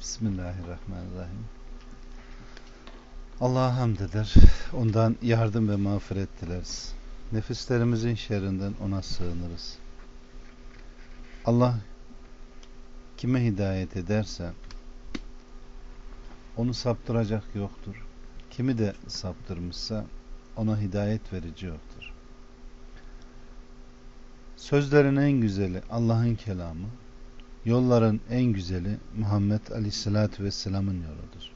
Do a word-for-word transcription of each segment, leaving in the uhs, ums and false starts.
Bismillahirrahmanirrahim. Allah'a hamd eder, ondan yardım ve mağfiret dileriz. Nefislerimizin şerrinden ona sığınırız. Allah kime hidayet ederse onu saptıracak yoktur. Kimi de saptırmışsa ona hidayet verici yoktur. Sözlerin en güzeli Allah'ın kelamı, yolların en güzeli Muhammed Aleyhisselatü Vesselam'ın yoludur.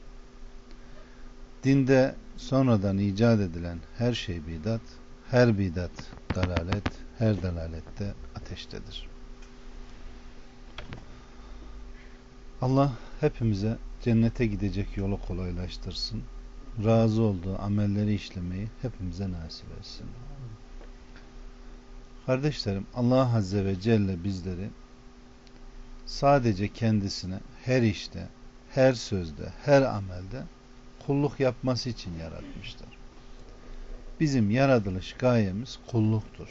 Dinde sonradan icat edilen her şey bidat, her bidat dalalet, her dalalette ateştedir. Allah hepimize cennete gidecek yolu kolaylaştırsın. Razı olduğu amelleri işlemeyi hepimize nasip etsin. Kardeşlerim, Allah Azze ve Celle bizleri sadece kendisine her işte, her sözde, her amelde kulluk yapması için yaratmıştır. Bizim yaratılış gayemiz kulluktur.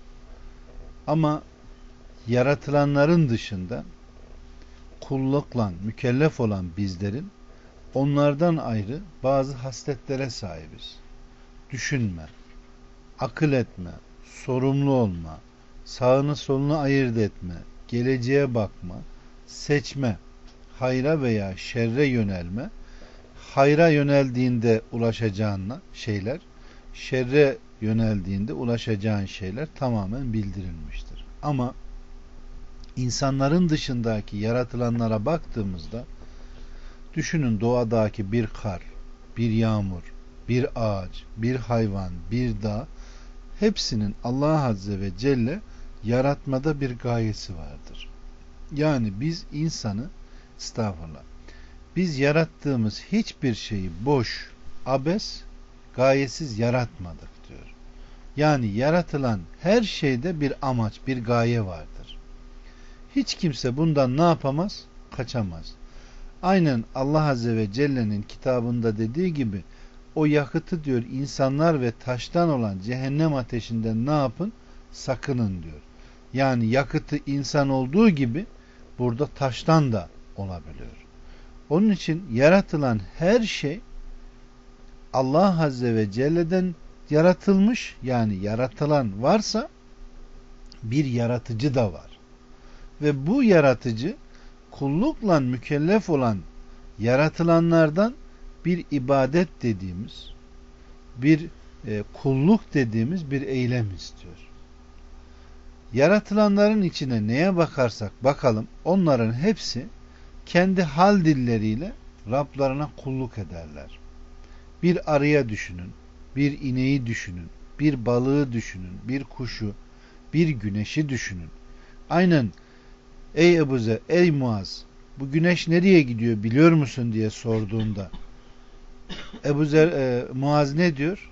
Ama yaratılanların dışında kullukla mükellef olan bizlerin onlardan ayrı bazı hasletlere sahibiz. Düşünme, akıl etme, sorumlu olma, sağını solunu ayırt etme, geleceğe bakma, seçme, hayra veya şerre yönelme, hayra yöneldiğinde ulaşacağın şeyler, şerre yöneldiğinde ulaşacağın şeyler tamamen bildirilmiştir. Ama insanların dışındaki yaratılanlara baktığımızda düşünün, doğadaki bir kar, bir yağmur, bir ağaç, bir hayvan, bir dağ, hepsinin Allah Azze ve Celle yaratmada bir gayesi vardır. Yani biz insanı, estağfurullah, biz yarattığımız hiçbir şeyi boş, abes, gayesiz yaratmadık diyor. Yani yaratılan her şeyde bir amaç, bir gaye vardır. Hiç kimse bundan ne yapamaz? Kaçamaz. Aynen Allah Azze ve Celle'nin kitabında dediği gibi o yakıtı diyor insanlar ve taştan olan cehennem ateşinden ne yapın? Sakının diyor. Yani yakıtı insan olduğu gibi burada taştan da olabiliyor. Onun için yaratılan her şey Allah Azze ve Celle'den yaratılmış, yani yaratılan varsa bir yaratıcı da var. Ve bu yaratıcı kullukla mükellef olan yaratılanlardan bir ibadet dediğimiz, bir e, kulluk dediğimiz bir eylem istiyor. Yaratılanların içine neye bakarsak bakalım, onların hepsi kendi hal dilleriyle Rablarına kulluk ederler. Bir arıya düşünün, bir ineği düşünün, bir balığı düşünün, bir kuşu, bir güneşi düşünün. Aynen, ey Ebu Zer, ey Muaz, bu güneş nereye gidiyor biliyor musun diye sorduğunda Ebu Zer, e, Muaz ne diyor?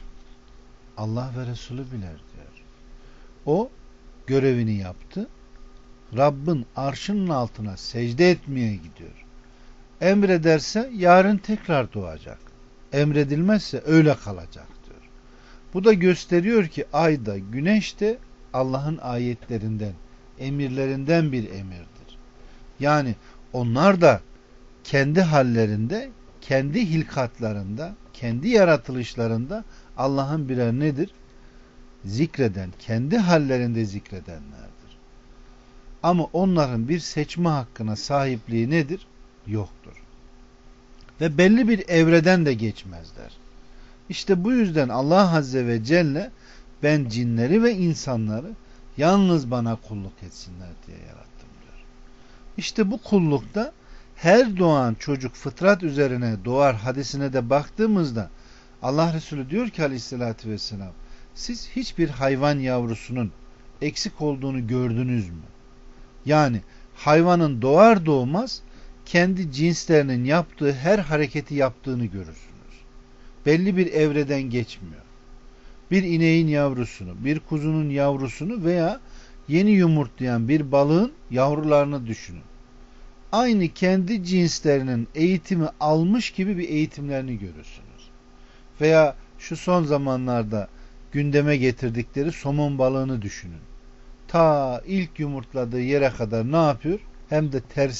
Allah ve Resulü bilir diyor. O görevini yaptı. Rabbin arşının altına secde etmeye gidiyor. Emrederse yarın tekrar doğacak. Emredilmezse öyle kalacak diyor. Bu da gösteriyor ki ay da güneş de Allah'ın ayetlerinden, emirlerinden bir emirdir. Yani onlar da kendi hallerinde, kendi hilkatlarında, kendi yaratılışlarında Allah'ın birer nedir? Zikreden, kendi hallerinde zikredenlerdir. Ama onların bir seçme hakkına sahipliği nedir? Yoktur. Ve belli bir evreden de geçmezler. İşte bu yüzden Allah Azze ve Celle ben cinleri ve insanları yalnız bana kulluk etsinler diye yarattım diyor. İşte bu kullukta her doğan çocuk fıtrat üzerine doğar hadisine de baktığımızda Allah Resulü diyor ki Aleyhisselatü Vesselam, siz hiçbir hayvan yavrusunun eksik olduğunu gördünüz mü? Yani hayvanın doğar doğmaz kendi cinslerinin yaptığı her hareketi yaptığını görürsünüz. Belli bir evreden geçmiyor. Bir ineğin yavrusunu, bir kuzunun yavrusunu veya yeni yumurtlayan bir balığın yavrularını düşünün. Aynı kendi cinslerinin eğitimi almış gibi bir eğitimlerini görürsünüz. Veya şu son zamanlarda gündeme getirdikleri somon balığını düşünün. Ta ilk yumurtladığı yere kadar ne yapıyor? Hem de tersine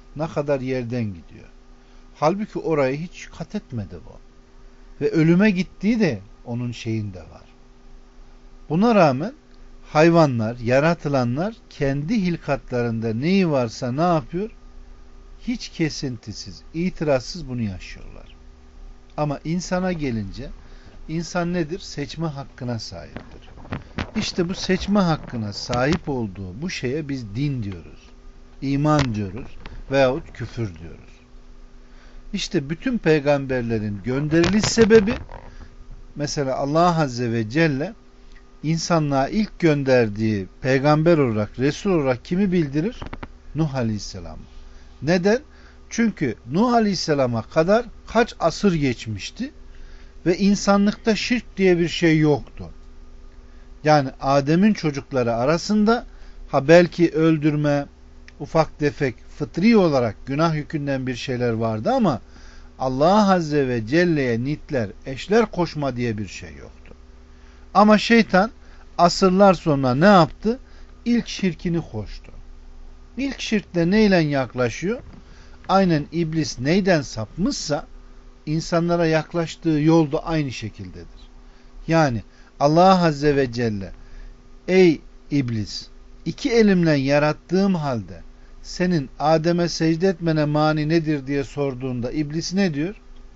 Ne kadar yerden gidiyor. Halbuki orayı hiç kat etmedi bu. Ve ölüme gittiği de onun şeyinde var. Buna rağmen hayvanlar, yaratılanlar kendi hilkatlarında neyi varsa ne yapıyor? Hiç kesintisiz, itirazsız bunu yaşıyorlar. Ama insana gelince insan nedir? Seçme hakkına sahiptir. İşte bu seçme hakkına sahip olduğu bu şeye biz din diyoruz. İman diyoruz veyahut küfür diyoruz. İşte bütün peygamberlerin gönderiliş sebebi, mesela Allah Azze ve Celle insanlığa ilk gönderdiği peygamber olarak, Resul olarak kimi bildirir? Nuh Aleyhisselam. Neden? Çünkü Nuh Aleyhisselam'a kadar kaç asır geçmişti ve insanlıkta şirk diye bir şey yoktu. Yani Adem'in çocukları arasında ha belki öldürme, ufak tefek, fıtri olarak günah yükünden bir şeyler vardı ama Allah Azze ve Celle'ye nitler, eşler koşma diye bir şey yoktu. Ama şeytan asırlar sonra ne yaptı? İlk şirkini koştu. İlk şirkte neyle yaklaşıyor? Aynen iblis neyden sapmışsa insanlara yaklaştığı yol da aynı şekildedir. Yani Allah Azze ve Celle, ey iblis, iki elimle yarattığım halde senin Adem'e secde etmene mani nedir diye sorduğunda iblis ne diyor?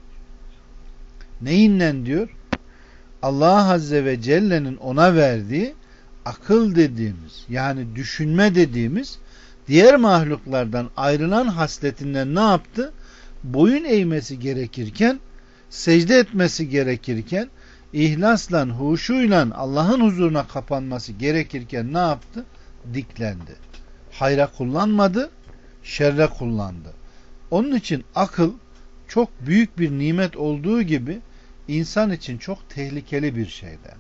Neyinle diyor? Allah Azze ve Celle'nin ona verdiği akıl dediğimiz, yani düşünme dediğimiz diğer mahluklardan ayrılan hasletinden ne yaptı? Boyun eğmesi gerekirken, secde etmesi gerekirken, ihlasla, huşuyla Allah'ın huzuruna kapanması gerekirken ne yaptı? Diklendi. Hayra kullanmadı, şerre kullandı. Onun için akıl çok büyük bir nimet olduğu gibi insan için çok tehlikeli bir şeyden.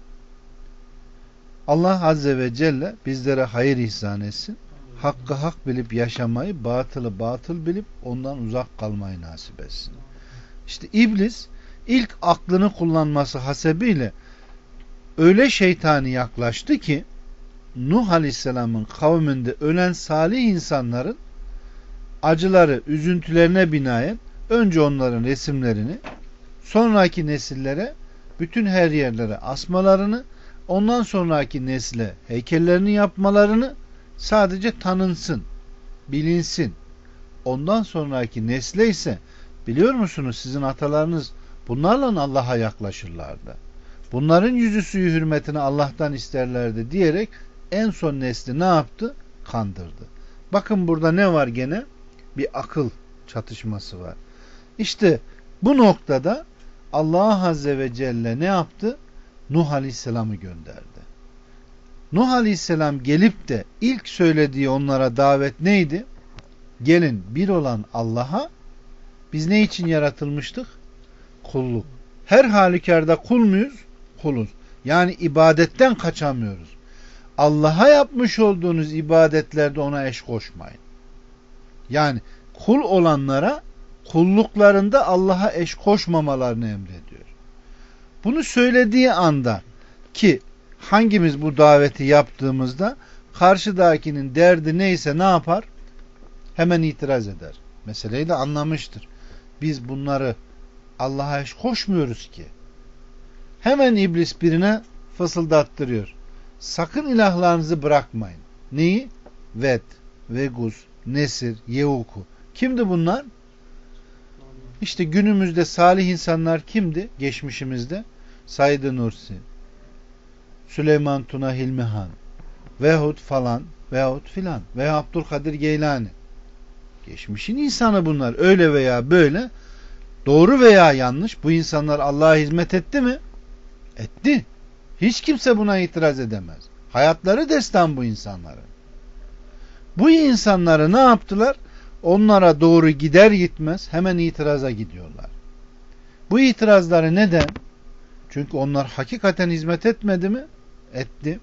Allah Azze ve Celle bizlere hayır ihsan etsin. Hakkı hak bilip yaşamayı, batılı batıl bilip ondan uzak kalmayı nasip etsin. İşte iblis ilk aklını kullanması hasebiyle öyle şeytani yaklaştı ki Nuh Aleyhisselam'ın kavminde ölen salih insanların acıları, üzüntülerine binaen önce onların resimlerini, sonraki nesillere, bütün her yerlere asmalarını, ondan sonraki nesle heykellerini yapmalarını, sadece tanınsın, bilinsin. Ondan sonraki nesle ise biliyor musunuz sizin atalarınız bunlarla Allah'a yaklaşırlardı. Bunların yüzü suyu hürmetine Allah'tan isterlerdi diyerek en son nesli ne yaptı? Kandırdı. Bakın burada ne var gene? Bir akıl çatışması var. İşte bu noktada Allah Azze ve Celle ne yaptı? Nuh Aleyhisselam'ı gönderdi. Nuh Aleyhisselam gelip de ilk söylediği onlara davet neydi? Gelin bir olan Allah'a, biz ne için yaratılmıştık? Kulluk. Her halükarda kul muyuz? Kuluz. Yani ibadetten kaçamıyoruz. Allah'a yapmış olduğunuz ibadetlerde ona eş koşmayın. Yani kul olanlara kulluklarında Allah'a eş koşmamalarını emrediyor. Bunu söylediği anda ki hangimiz bu daveti yaptığımızda karşıdakinin derdi neyse ne yapar? Hemen itiraz eder. Meseleyi de anlamıştır. Biz bunları Allah'a eş koşmuyoruz ki. Hemen iblis birine fısıldattırıyor. Sakın ilahlarınızı bırakmayın. Neyi? Ved, Veguz, Nesir, Yehuku. Kimdi bunlar? İşte günümüzde salih insanlar kimdi? Geçmişimizde Said-i Nursi, Süleyman Tuna Hilmihan veyahut falan veyahut filan veya Abdülkadir Geylani. Geçmişin insanı bunlar. Öyle veya böyle, doğru veya yanlış, bu insanlar Allah'a hizmet etti mi? Etti. Hiç kimse buna itiraz edemez. Hayatları destan bu insanların. Bu insanları ne yaptılar? Onlara doğru gider gitmez hemen itiraza gidiyorlar. Bu itirazları neden? Çünkü onlar hakikaten hizmet etmedi mi? Etti.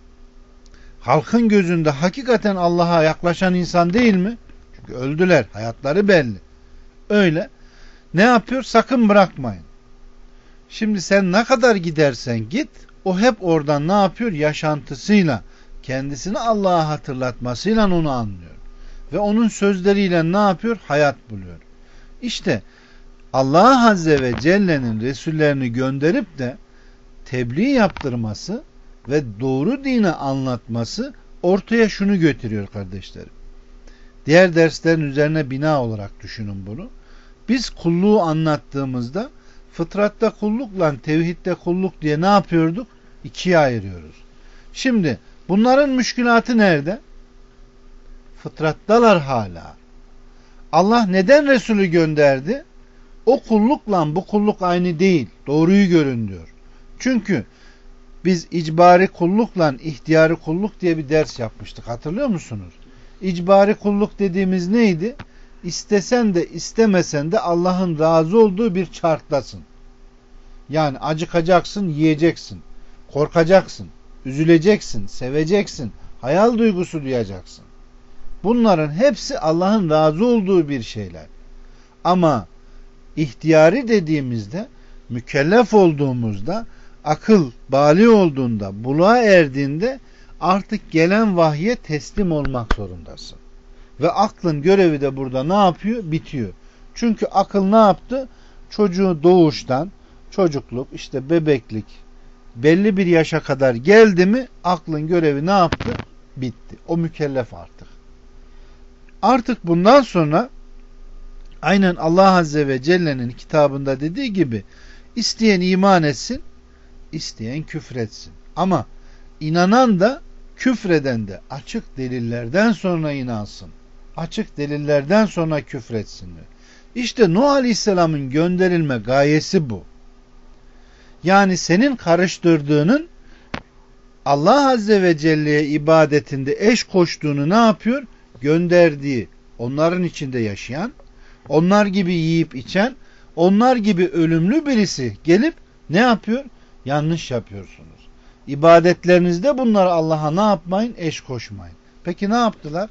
Halkın gözünde hakikaten Allah'a yaklaşan insan değil mi? Çünkü öldüler. Hayatları belli. Öyle. Ne yapıyor? Sakın bırakmayın. Şimdi sen ne kadar gidersen git, o hep oradan ne yapıyor? Yaşantısıyla, kendisini Allah'a hatırlatmasıyla onu anlıyor. Ve onun sözleriyle ne yapıyor? Hayat buluyor. İşte Allah Azze ve Celle'nin Resullerini gönderip de tebliğ yaptırması ve doğru dini anlatması ortaya şunu götürüyor kardeşlerim. Diğer derslerin üzerine bina olarak düşünün bunu. Biz kulluğu anlattığımızda fıtratta kullukla tevhidde kulluk diye ne yapıyorduk? İkiye ayırıyoruz. Şimdi bunların müşkülatı nerede? Fıtrattalar hala. Allah neden Resulü gönderdi? O kullukla bu kulluk aynı değil. Doğruyu görün diyor. Çünkü biz icbari kullukla ihtiyari kulluk diye bir ders yapmıştık. Hatırlıyor musunuz? İcbari kulluk dediğimiz neydi? İstesen de istemesen de Allah'ın razı olduğu bir çarktasın. Yani acıkacaksın, yiyeceksin. Korkacaksın, üzüleceksin, seveceksin, hayal duygusu duyacaksın. Bunların hepsi Allah'ın razı olduğu bir şeyler. Ama ihtiyari dediğimizde, mükellef olduğumuzda, akıl bali olduğunda, buluğa erdiğinde artık gelen vahye teslim olmak zorundasın. Ve aklın görevi de burada ne yapıyor? Bitiyor. Çünkü akıl ne yaptı? Çocuğu doğuştan, çocukluk, işte bebeklik, belli bir yaşa kadar geldi mi aklın görevi ne yaptı? Bitti. O mükellef artık. Artık bundan sonra aynen Allah Azze ve Celle'nin kitabında dediği gibi isteyen iman etsin, isteyen küfretsin. Ama inanan da küfreden de açık delillerden sonra inansın. Açık delillerden sonra küfretsin. İşte Nuh Aleyhisselam'ın gönderilme gayesi bu. Yani senin karıştırdığının Allah Azze ve Celle'ye ibadetinde eş koştuğunu ne yapıyor? Gönderdiği, onların içinde yaşayan, onlar gibi yiyip içen, onlar gibi ölümlü birisi gelip ne yapıyor? Yanlış yapıyorsunuz. İbadetlerinizde bunları Allah'a ne yapmayın? Eş koşmayın. Peki ne yaptılar?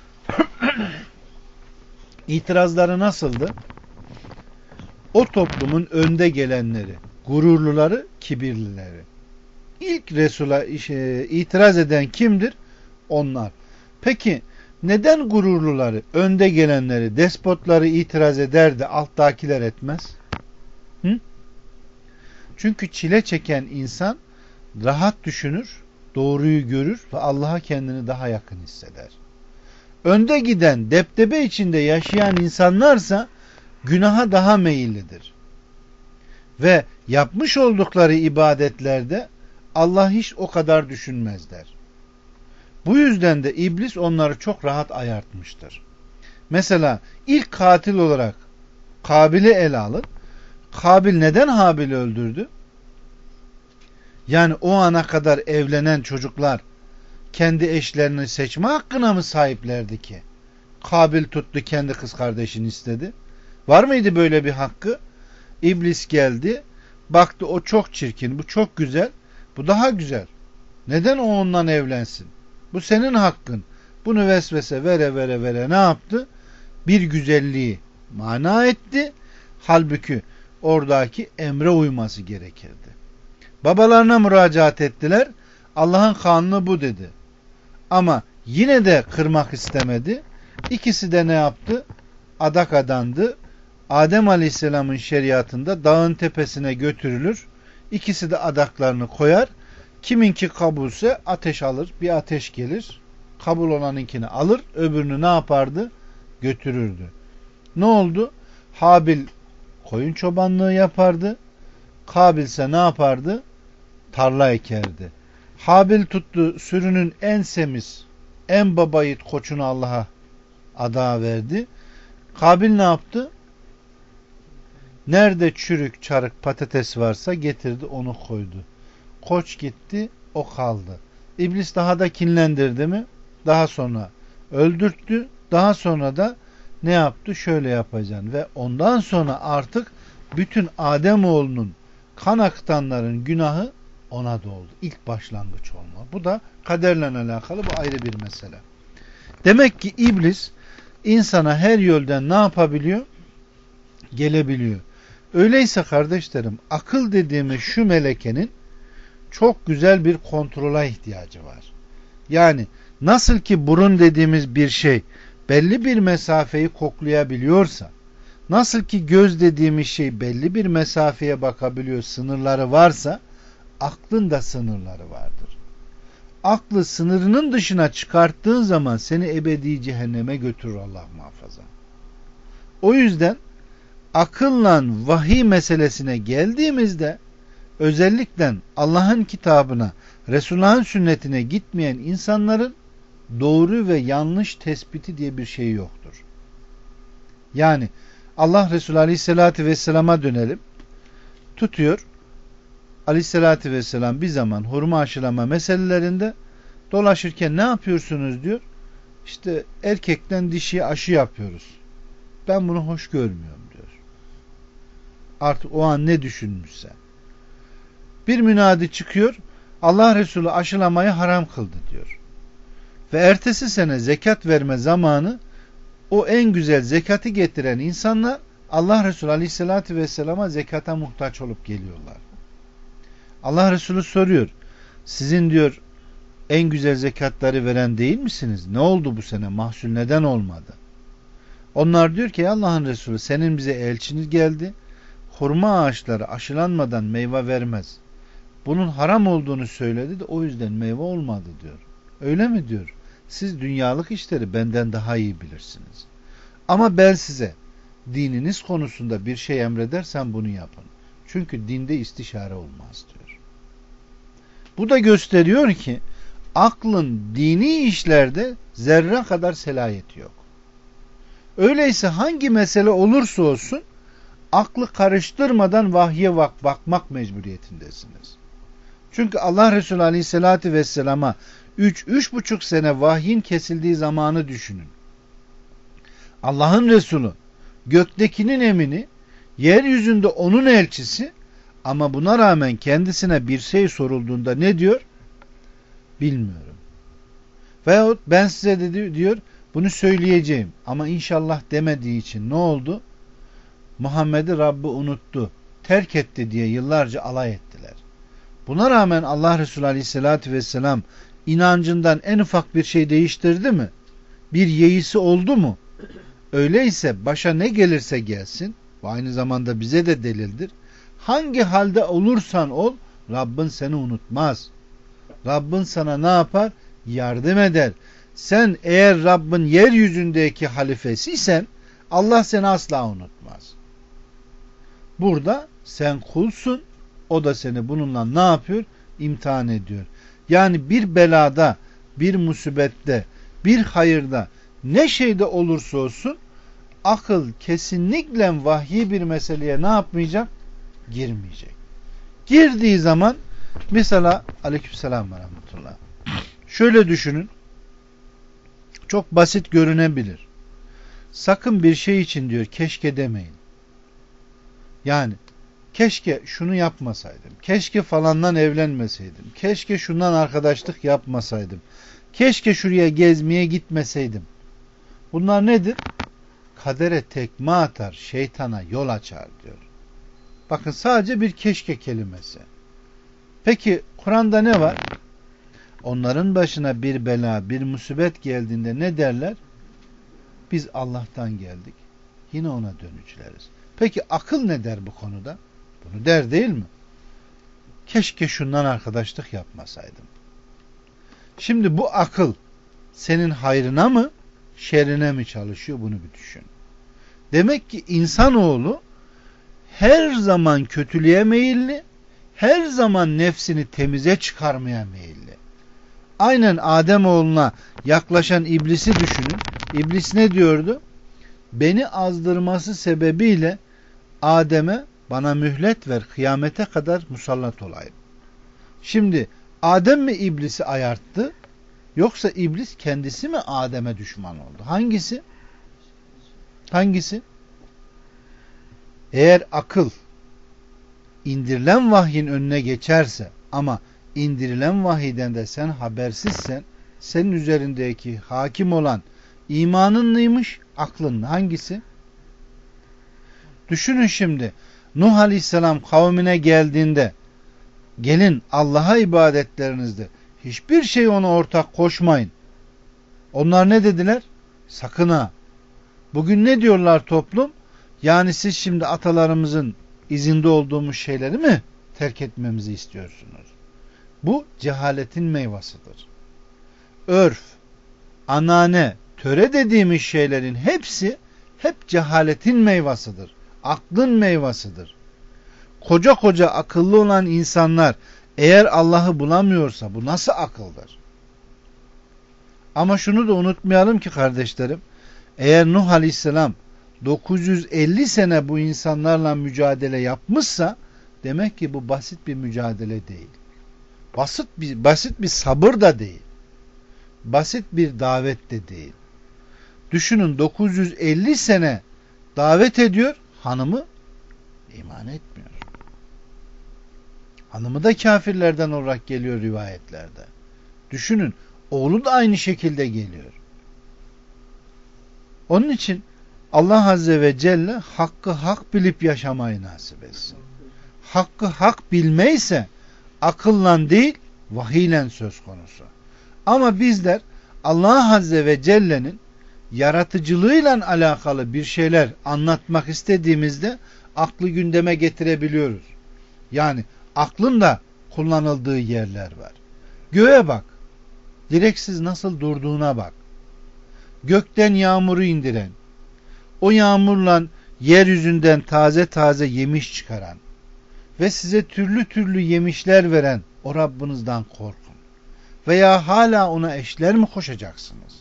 İtirazları nasıldı? O toplumun önde gelenleri, gururluları, kibirlileri. İlk Resul'a itiraz eden kimdir? Onlar. Peki neden gururluları, önde gelenleri, despotları itiraz eder de alttakiler etmez? Hı? Çünkü çile çeken insan rahat düşünür, doğruyu görür ve Allah'a kendini daha yakın hisseder. Önde giden, deptebe içinde yaşayan insanlarsa günaha daha meyillidir. Ve yapmış oldukları ibadetlerde Allah hiç o kadar düşünmezler. Bu yüzden de iblis onları çok rahat ayartmıştır. Mesela ilk katil olarak Kabil'i ele alın. Kabil neden Habil'i öldürdü? Yani o ana kadar evlenen çocuklar kendi eşlerini seçme hakkına mı sahiplerdi ki? Kabil tuttu kendi kız kardeşini istedi. Var mıydı böyle bir hakkı? İblis geldi, baktı o çok çirkin, bu çok güzel, bu daha güzel. Neden o ondan evlensin? Bu senin hakkın. Bunu vesvese vere vere vere ne yaptı? Bir güzelliği mana etti. Halbuki oradaki emre uyması gerekirdi. Babalarına müracaat ettiler. Allah'ın kanunu bu dedi. Ama yine de kırmak istemedi. İkisi de ne yaptı? Adak adandı. Adem Aleyhisselam'ın şeriatında dağın tepesine götürülür. İkisi de adaklarını koyar. Kiminki kabulse ateş alır. Bir ateş gelir. Kabul olanınkini alır. Öbürünü ne yapardı? Götürürdü. Ne oldu? Habil koyun çobanlığı yapardı. Kabil ise ne yapardı? Tarla ekerdi. Habil tuttu sürünün en semiz, en baba yiğit koçunu Allah'a ada verdi. Kabil ne yaptı? Nerede çürük, çarık, patates varsa getirdi onu koydu. Koç gitti, o kaldı. İblis daha da kinlendirdi mi? Daha sonra öldürttü. Daha sonra da ne yaptı? Şöyle yapacaksın. Ve ondan sonra artık bütün Ademoğlunun kan akıtanların günahı ona doldu. İlk başlangıç olma. Bu da kaderle alakalı, bu ayrı bir mesele. Demek ki iblis insana her yoldan ne yapabiliyor? Gelebiliyor. Öyleyse kardeşlerim, akıl dediğimiz şu melekenin çok güzel bir kontrola ihtiyacı var. Yani nasıl ki burun dediğimiz bir şey belli bir mesafeyi koklayabiliyorsa, nasıl ki göz dediğimiz şey belli bir mesafeye bakabiliyor, sınırları varsa, aklın da sınırları vardır. Aklı sınırının dışına çıkarttığın zaman seni ebedi cehenneme götürür, Allah muhafaza. O yüzden akılla vahiy meselesine geldiğimizde, özellikle Allah'ın kitabına, Resulullah'ın sünnetine gitmeyen insanların doğru ve yanlış tespiti diye bir şey yoktur. Yani Allah Resulü Aleyhisselatü Vesselam'a dönelim. Tutuyor, Aleyhisselatü Vesselam bir zaman hurma aşılama meselelerinde dolaşırken ne yapıyorsunuz diyor. İşte erkekten dişiye aşı yapıyoruz. Ben bunu hoş görmüyorum diyor. Artık o an ne düşünmüşse. Bir münadi çıkıyor, Allah Resulü aşılamayı haram kıldı diyor. Ve ertesi sene zekat verme zamanı, o en güzel zekatı getiren insanlar Allah Resulü Aleyhisselatü Vesselam'a zekata muhtaç olup geliyorlar. Allah Resulü soruyor, sizin diyor en güzel zekatları veren değil misiniz? Ne oldu bu sene? Mahsul neden olmadı? Onlar diyor ki Allah'ın Resulü, senin bize elçiniz geldi. Hurma ağaçları aşılanmadan meyve vermez. Bunun haram olduğunu söyledi de o yüzden meyve olmadı diyor. Öyle mi diyor? Siz dünyalık işleri benden daha iyi bilirsiniz. Ama ben size dininiz konusunda bir şey emredersem bunu yapın. Çünkü dinde istişare olmaz diyor. Bu da gösteriyor ki aklın dini işlerde zerre kadar selayeti yok. Öyleyse hangi mesele olursa olsun aklı karıştırmadan vahye bak bakmak mecburiyetindesiniz. Çünkü Allah Resulü Aleyhisselatü Vesselam'a üç üç buçuk sene vahyin kesildiği zamanı düşünün. Allah'ın Resulü göktekinin emini, yeryüzünde onun elçisi, ama buna rağmen kendisine bir şey sorulduğunda ne diyor? Bilmiyorum. Veyahut ben size dedi diyor bunu söyleyeceğim ama inşallah demediği için ne oldu? Muhammed'i Rabbi unuttu, terk etti diye yıllarca alay ettiler. Buna rağmen Allah Resulü Aleyhisselatü Vesselam inancından en ufak bir şey değiştirdi mi? Bir yeisi oldu mu? Öyleyse başa ne gelirse gelsin, ve aynı zamanda bize de delildir. Hangi halde olursan ol, Rabbin seni unutmaz. Rabbin sana ne yapar? Yardım eder. Sen eğer Rabbin yeryüzündeki halifesiysen, Allah seni asla unutmaz. Burada sen kulsun, o da seni bununla ne yapıyor? İmtihan ediyor. Yani bir belada, bir musibette, bir hayırda, ne şeyde olursa olsun, akıl kesinlikle vahyi bir meseleye ne yapmayacak? Girmeyecek. Girdiği zaman mesela aleykümselam ve rahmetullah. Şöyle düşünün. Çok basit görünebilir. Sakın bir şey için diyor keşke demeyin. Yani keşke şunu yapmasaydım. Keşke falandan evlenmeseydim. Keşke şundan arkadaşlık yapmasaydım. Keşke şuraya gezmeye gitmeseydim. Bunlar nedir? Kadere tekme atar, şeytana yol açar diyor. Bakın sadece bir keşke kelimesi. Peki Kur'an'da ne var? Onların başına bir bela, bir musibet geldiğinde ne derler? Biz Allah'tan geldik. Yine ona dönücüleriz. Peki akıl ne der bu konuda? Bunu der değil mi? Keşke şundan arkadaşlık yapmasaydım. Şimdi bu akıl senin hayrına mı, şerrine mi çalışıyor, bunu bir düşün. Demek ki insanoğlu her zaman kötülüğe meyilli, her zaman nefsini temize çıkarmaya meyilli. Aynen Ademoğluna yaklaşan iblisi düşünün. İblis ne diyordu? Beni azdırması sebebiyle Adem'e bana mühlet ver, kıyamete kadar musallat olayım. Şimdi Adem mi iblisi ayarttı? Yoksa iblis kendisi mi Adem'e düşman oldu? Hangisi? Hangisi? Eğer akıl indirilen vahyin önüne geçerse ama indirilen vahiyden de sen habersizsen, senin üzerindeki hakim olan imanın mıymış, aklın mı? Hangisi? Düşünün şimdi, Nuh Aleyhisselam kavmine geldiğinde, gelin Allah'a ibadetlerinizde hiçbir şey ona ortak koşmayın. Onlar ne dediler? Sakın ha. Bugün ne diyorlar toplum? Yani siz şimdi atalarımızın izinde olduğumuz şeyleri mi terk etmemizi istiyorsunuz? Bu cehaletin meyvasıdır. Örf, anane, töre dediğimiz şeylerin hepsi hep cehaletin meyvasıdır. Aklın meyvasıdır. Koca koca akıllı olan insanlar eğer Allah'ı bulamıyorsa bu nasıl akıldır? Ama şunu da unutmayalım ki kardeşlerim, eğer Nuh Aleyhisselam dokuz yüz elli sene bu insanlarla mücadele yapmışsa demek ki bu basit bir mücadele değil. Basit bir, basit bir sabır da değil. Basit bir davet de değil. Düşünün, dokuz yüz elli sene davet ediyor, hanımı iman etmiyor. Hanımı da kafirlerden olarak geliyor rivayetlerde. Düşünün, oğlu da aynı şekilde geliyor. Onun için Allah Azze ve Celle hakkı hak bilip yaşamayı nasip etsin. Hakkı hak bilme ise akılla değil vahiyle söz konusu. Ama bizler Allah Azze ve Celle'nin yaratıcılığıyla alakalı bir şeyler anlatmak istediğimizde aklı gündeme getirebiliyoruz. Yani aklın da kullanıldığı yerler var. Göğe bak. Direksiz nasıl durduğuna bak. Gökten yağmuru indiren, o yağmurla yeryüzünden taze taze yemiş çıkaran ve size türlü türlü yemişler veren o Rabbinizden korkun. Veya hala ona eşler mi koşacaksınız?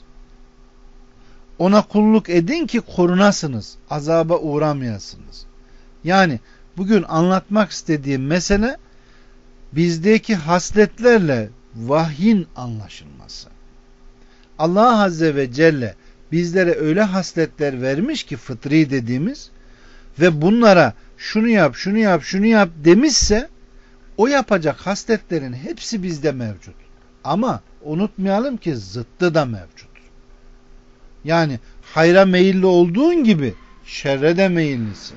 Ona kulluk edin ki korunasınız, azaba uğramayasınız. Yani bugün anlatmak istediğim mesele bizdeki hasletlerle vahyin anlaşılması. Allah Azze ve Celle bizlere öyle hasletler vermiş ki fıtri dediğimiz ve bunlara şunu yap, şunu yap, şunu yap demişse o yapacak hasletlerin hepsi bizde mevcut. Ama unutmayalım ki zıttı da mevcut. Yani hayra meyilli olduğun gibi şerre de meyillisin.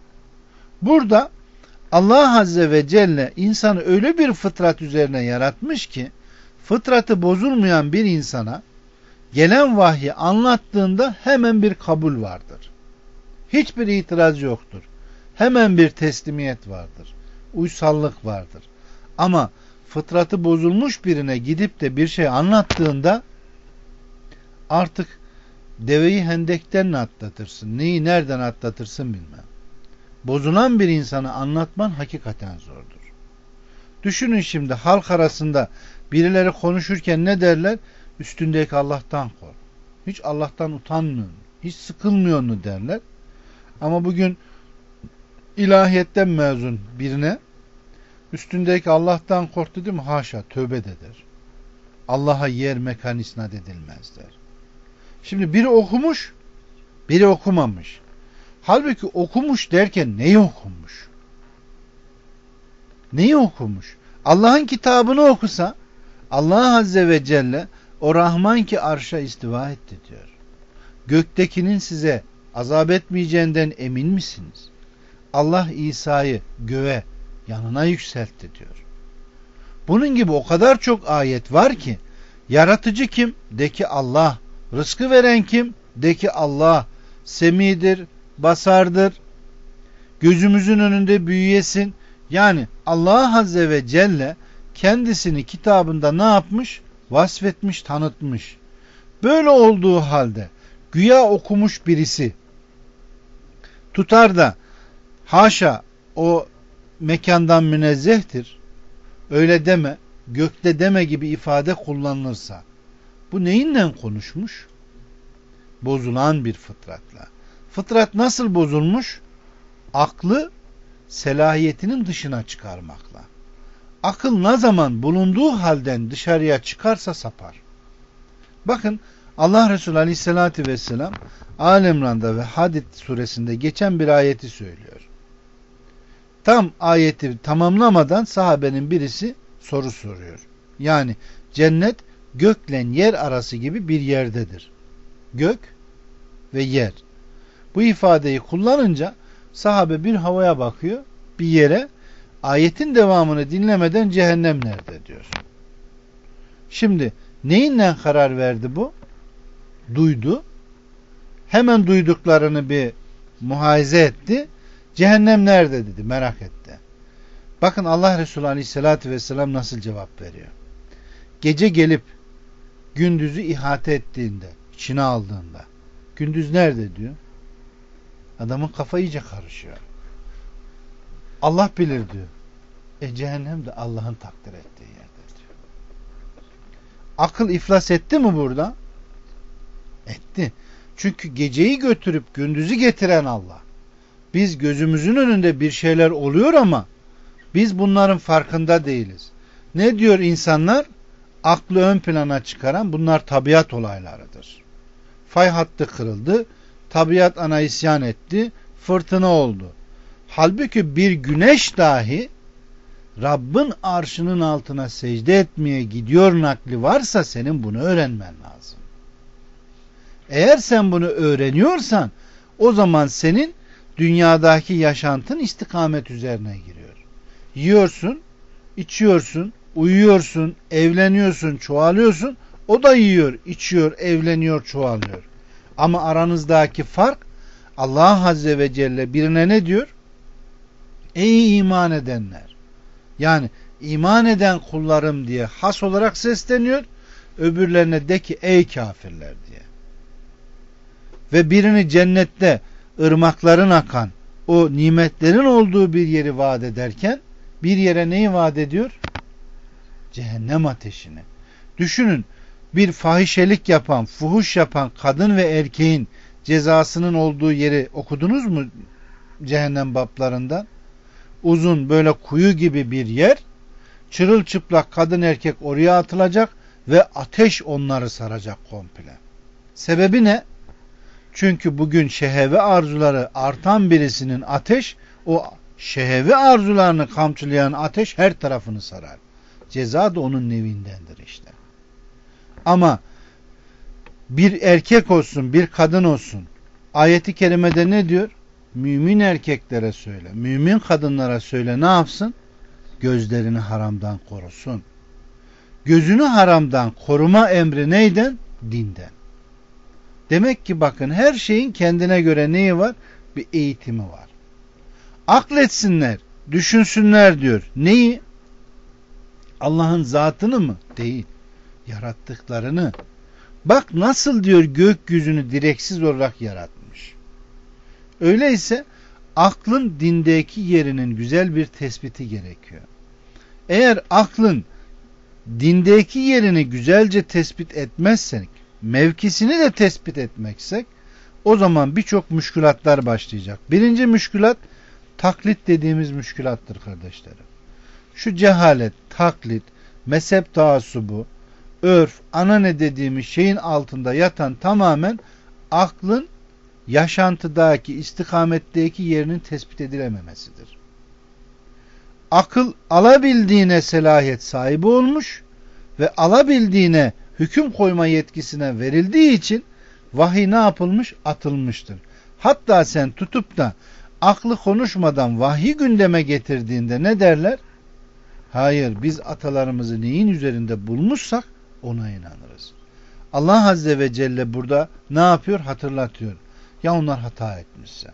Burada Allah Azze ve Celle insanı öyle bir fıtrat üzerine yaratmış ki fıtratı bozulmayan bir insana gelen vahyi anlattığında hemen bir kabul vardır. Hiçbir itiraz yoktur. Hemen bir teslimiyet vardır. Uysallık vardır. Ama fıtratı bozulmuş birine gidip de bir şey anlattığında artık deveyi hendekten mi atlatırsın? Neyi nereden atlatırsın bilmem. Bozulan bir insanı anlatman hakikaten zordur. Düşünün şimdi halk arasında birileri konuşurken ne derler? Üstündeki Allah'tan kork. Hiç Allah'tan utanmıyor mu? Hiç sıkılmıyor mu derler. Ama bugün ilahiyetten mezun birine üstündeki Allah'tan kork dedi mi? Haşa, tövbe de der. Allah'a yer mekan isnat edilmez der. Şimdi biri okumuş, biri okumamış. Halbuki okumuş derken neyi okumuş? Neyi okumuş? Allah'ın kitabını okusa Allah Azze ve Celle o Rahman ki arşa istiva etti diyor. Göktekinin size azap etmeyeceğinden emin misiniz? Allah İsa'yı göğe yanına yükseltti diyor. Bunun gibi o kadar çok ayet var ki yaratıcı kim? De ki Allah. Rızkı veren kim? De ki Allah. Semidir, basardır. Gözümüzün önünde büyüyesin. Yani Allah Azze ve Celle kendisini kitabında ne yapmış? Vasfetmiş, tanıtmış. Böyle olduğu halde güya okumuş birisi tutar da haşa o mekandan münezzehtir, öyle deme, gökte deme gibi ifade kullanılırsa bu neyinden konuşmuş? Bozulan bir fıtratla. Fıtrat nasıl bozulmuş? Aklı selahiyetinin dışına çıkarmakla. Akıl ne zaman bulunduğu halden dışarıya çıkarsa sapar. Bakın Allah Resulü Aleyhisselatü Vesselam Ali İmran'da ve Hadid suresinde geçen bir ayeti söylüyor. Tam ayeti tamamlamadan sahabenin birisi soru soruyor. Yani cennet gökle yer arası gibi bir yerdedir. Gök ve yer. Bu ifadeyi kullanınca sahabe bir havaya bakıyor, bir yere, ayetin devamını dinlemeden cehennem nerede diyor. Şimdi neyinle karar verdi bu? Duydu, Hemen duyduklarını bir muhayize etti. Cehennem nerede dedi, merak etti. Bakın Allah Resulü Aleyhisselatü Vesselam nasıl cevap veriyor. Gece gelip gündüzü ihate ettiğinde, içine aldığında, gündüz nerede diyor. Adamın kafa iyice karışıyor. Allah bilir diyor. E cehennem de Allah'ın takdir ettiği yerde diyor. Akıl iflas etti mi burada? Etti. Çünkü geceyi götürüp gündüzü getiren Allah. Biz gözümüzün önünde bir şeyler oluyor ama biz bunların farkında değiliz. Ne diyor insanlar? Aklı ön plana çıkaran bunlar tabiat olaylarıdır. Fay hattı kırıldı, tabiat ana isyan etti, fırtına oldu. Halbuki bir güneş dahi Rabbin arşının altına secde etmeye gidiyor nakli varsa senin bunu öğrenmen lazım. Eğer sen bunu öğreniyorsan o zaman senin dünyadaki yaşantın istikamet üzerine giriyor. Yiyorsun, içiyorsun, uyuyorsun, evleniyorsun, çoğalıyorsun. O da yiyor, içiyor, evleniyor, çoğalıyor. Ama aranızdaki fark Allah Azze ve Celle birine ne diyor? Ey iman edenler! Yani iman eden kullarım diye has olarak sesleniyor. Öbürlerine de ki ey kafirler diye. Ve birini cennette ırmakların akan, o nimetlerin olduğu bir yeri vaat ederken bir yere neyi vaat ediyor? Cehennem ateşini. Düşünün, bir fahişelik yapan, fuhuş yapan kadın ve erkeğin cezasının olduğu yeri okudunuz mu cehennem bablarından? Uzun böyle kuyu gibi bir yer, çırılçıplak kadın erkek oraya atılacak ve ateş onları saracak komple. Sebebi ne? Çünkü bugün şehve arzuları artan birisinin ateş, o şehve arzularını kamçılayan ateş her tarafını sarar. Ceza da onun nevindendir işte. Ama bir erkek olsun, bir kadın olsun. Ayeti kerimede ne diyor? Mümin erkeklere söyle, mümin kadınlara söyle ne yapsın? Gözlerini haramdan korusun. Gözünü haramdan koruma emri neyden? Dinden. Demek ki bakın her şeyin kendine göre neyi var? Bir eğitimi var. Akletsinler, düşünsünler diyor. Neyi? Allah'ın zatını mı? Değil. Yarattıklarını. Bak nasıl diyor gökyüzünü direksiz olarak yaratmış. Öyleyse aklın dindeki yerinin güzel bir tespiti gerekiyor. Eğer aklın dindeki yerini güzelce tespit etmezsek, mevkisini de tespit etmeksek, o zaman birçok müşkülatlar başlayacak. Birinci müşkülat taklit dediğimiz müşkülattır kardeşlerim. Şu cehalet, taklit, mezhep taassubu, örf, anane dediğimiz şeyin altında yatan tamamen aklın yaşantıdaki, istikametteki yerinin tespit edilememesidir. Akıl alabildiğine selahiyet sahibi olmuş ve alabildiğine hüküm koyma yetkisine verildiği için vahiy ne yapılmış? Atılmıştır. Hatta sen tutup da aklı konuşmadan vahyi gündeme getirdiğinde ne derler? Hayır, biz atalarımızı neyin üzerinde bulmuşsak ona inanırız. Allah Azze ve Celle burada ne yapıyor? Hatırlatıyor. Ya onlar hata etmişse?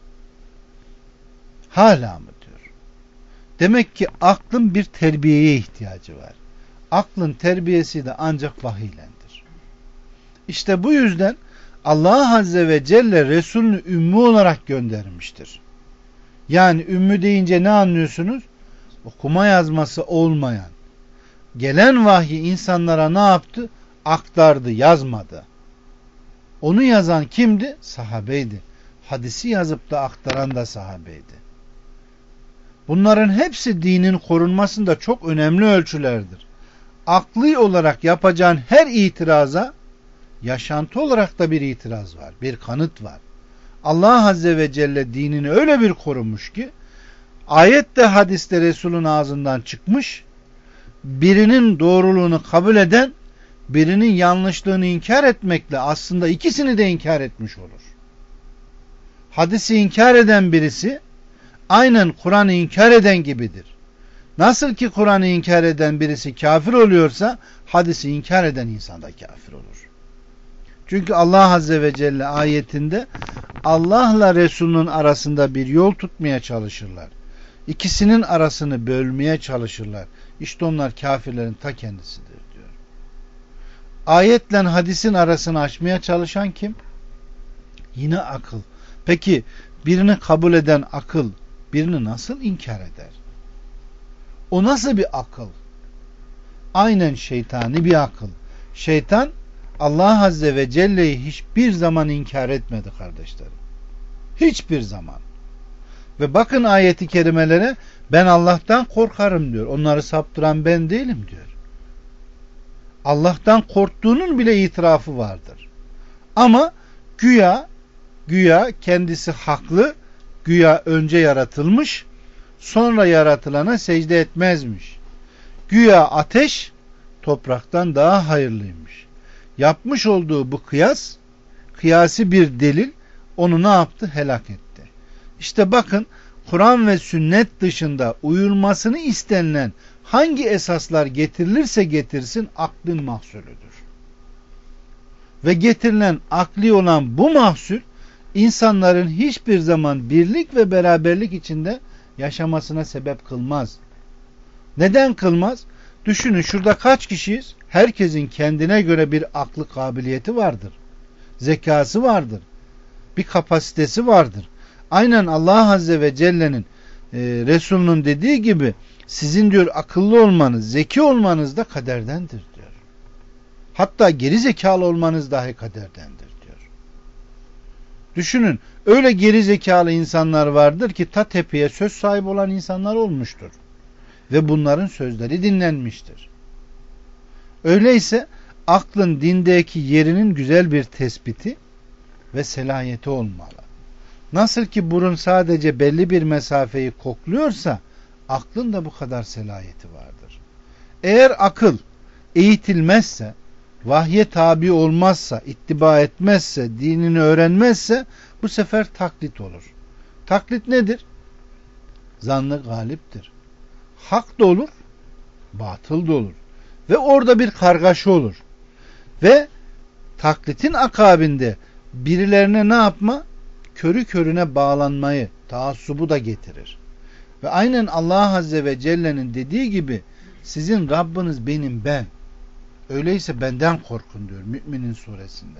Hala mı diyor? Demek ki aklın bir terbiyeye ihtiyacı var. Aklın terbiyesi de ancak vahiylendir. İşte bu yüzden Allah Azze ve Celle Resulünü ümmü olarak göndermiştir. Yani ümmü deyince ne anlıyorsunuz? Okuma yazması olmayan. Gelen vahyi insanlara ne yaptı? Aktardı, yazmadı. Onu yazan kimdi? Sahabeydi. Hadisi yazıp da aktaran da sahabeydi. Bunların hepsi dinin korunmasında çok önemli ölçülerdir. Akli olarak yapacağın her itiraza yaşantı olarak da bir itiraz var, bir kanıt var. Allah Azze ve Celle dinini öyle bir korumuş ki ayette hadiste Resul'ün ağzından çıkmış, birinin doğruluğunu kabul eden, birinin yanlışlığını inkar etmekle aslında ikisini de inkar etmiş olur. Hadisi inkar eden birisi aynen Kur'an'ı inkar eden gibidir. Nasıl ki Kur'an'ı inkar eden birisi kafir oluyorsa hadisi inkar eden insan da kafir olur. Çünkü Allah Azze ve Celle ayetinde Allah'la Resulünün arasında bir yol tutmaya çalışırlar. İkisinin arasını bölmeye çalışırlar. İşte onlar kafirlerin ta kendisidir diyor. Ayetle hadisin arasını açmaya çalışan kim? Yine akıl. Peki birini kabul eden akıl birini nasıl inkar eder? O nasıl bir akıl? Aynen şeytani bir akıl. Şeytan Allah Azze ve Celle'yi hiçbir zaman inkar etmedi kardeşlerim. Hiçbir zaman. Ve bakın ayeti kerimelere, ben Allah'tan korkarım diyor. Onları saptıran ben değilim diyor. Allah'tan korktuğunun bile itirafı vardır. Ama güya güya kendisi haklı, güya önce yaratılmış, sonra yaratılana secde etmezmiş. Güya ateş topraktan daha hayırlıymış. Yapmış olduğu bu kıyas, kıyasi bir delil onu ne yaptı? Helak etti. İşte bakın, Kur'an ve sünnet dışında uyulmasını istenilen hangi esaslar getirilirse getirsin aklın mahsulüdür. Ve getirilen akli olan bu mahsul insanların hiçbir zaman birlik ve beraberlik içinde yaşamasına sebep kılmaz. Neden kılmaz? Düşünün, şurada kaç kişiyiz? Herkesin kendine göre bir aklı kabiliyeti vardır. Zekası vardır. Bir kapasitesi vardır. Aynen Allah Azze ve Celle'nin e, Resulünün dediği gibi sizin diyor akıllı olmanız, zeki olmanız da kaderdendir diyor. Hatta geri zekalı olmanız dahi kaderdendir diyor. Düşünün, öyle geri zekalı insanlar vardır ki ta tepeye söz sahibi olan insanlar olmuştur. Ve bunların sözleri dinlenmiştir. Öyleyse aklın dindeki yerinin güzel bir tespiti ve selahiyeti olmalı. Nasıl ki burun sadece belli bir mesafeyi kokluyorsa aklın da bu kadar selahiyeti vardır. Eğer akıl eğitilmezse, vahye tabi olmazsa, ittiba etmezse, dinini öğrenmezse bu sefer taklit olur. Taklit nedir? Zannı galiptir. Hak da olur, batıl da olur. Ve orada bir kargaşa olur. Ve taklitin akabinde birilerine ne yapma? Körü körüne bağlanmayı, taassubu da getirir. Ve aynen Allah Azze ve Celle'nin dediği gibi sizin Rabbiniz benim ben. Öyleyse benden korkun diyor Mü'minin suresinde.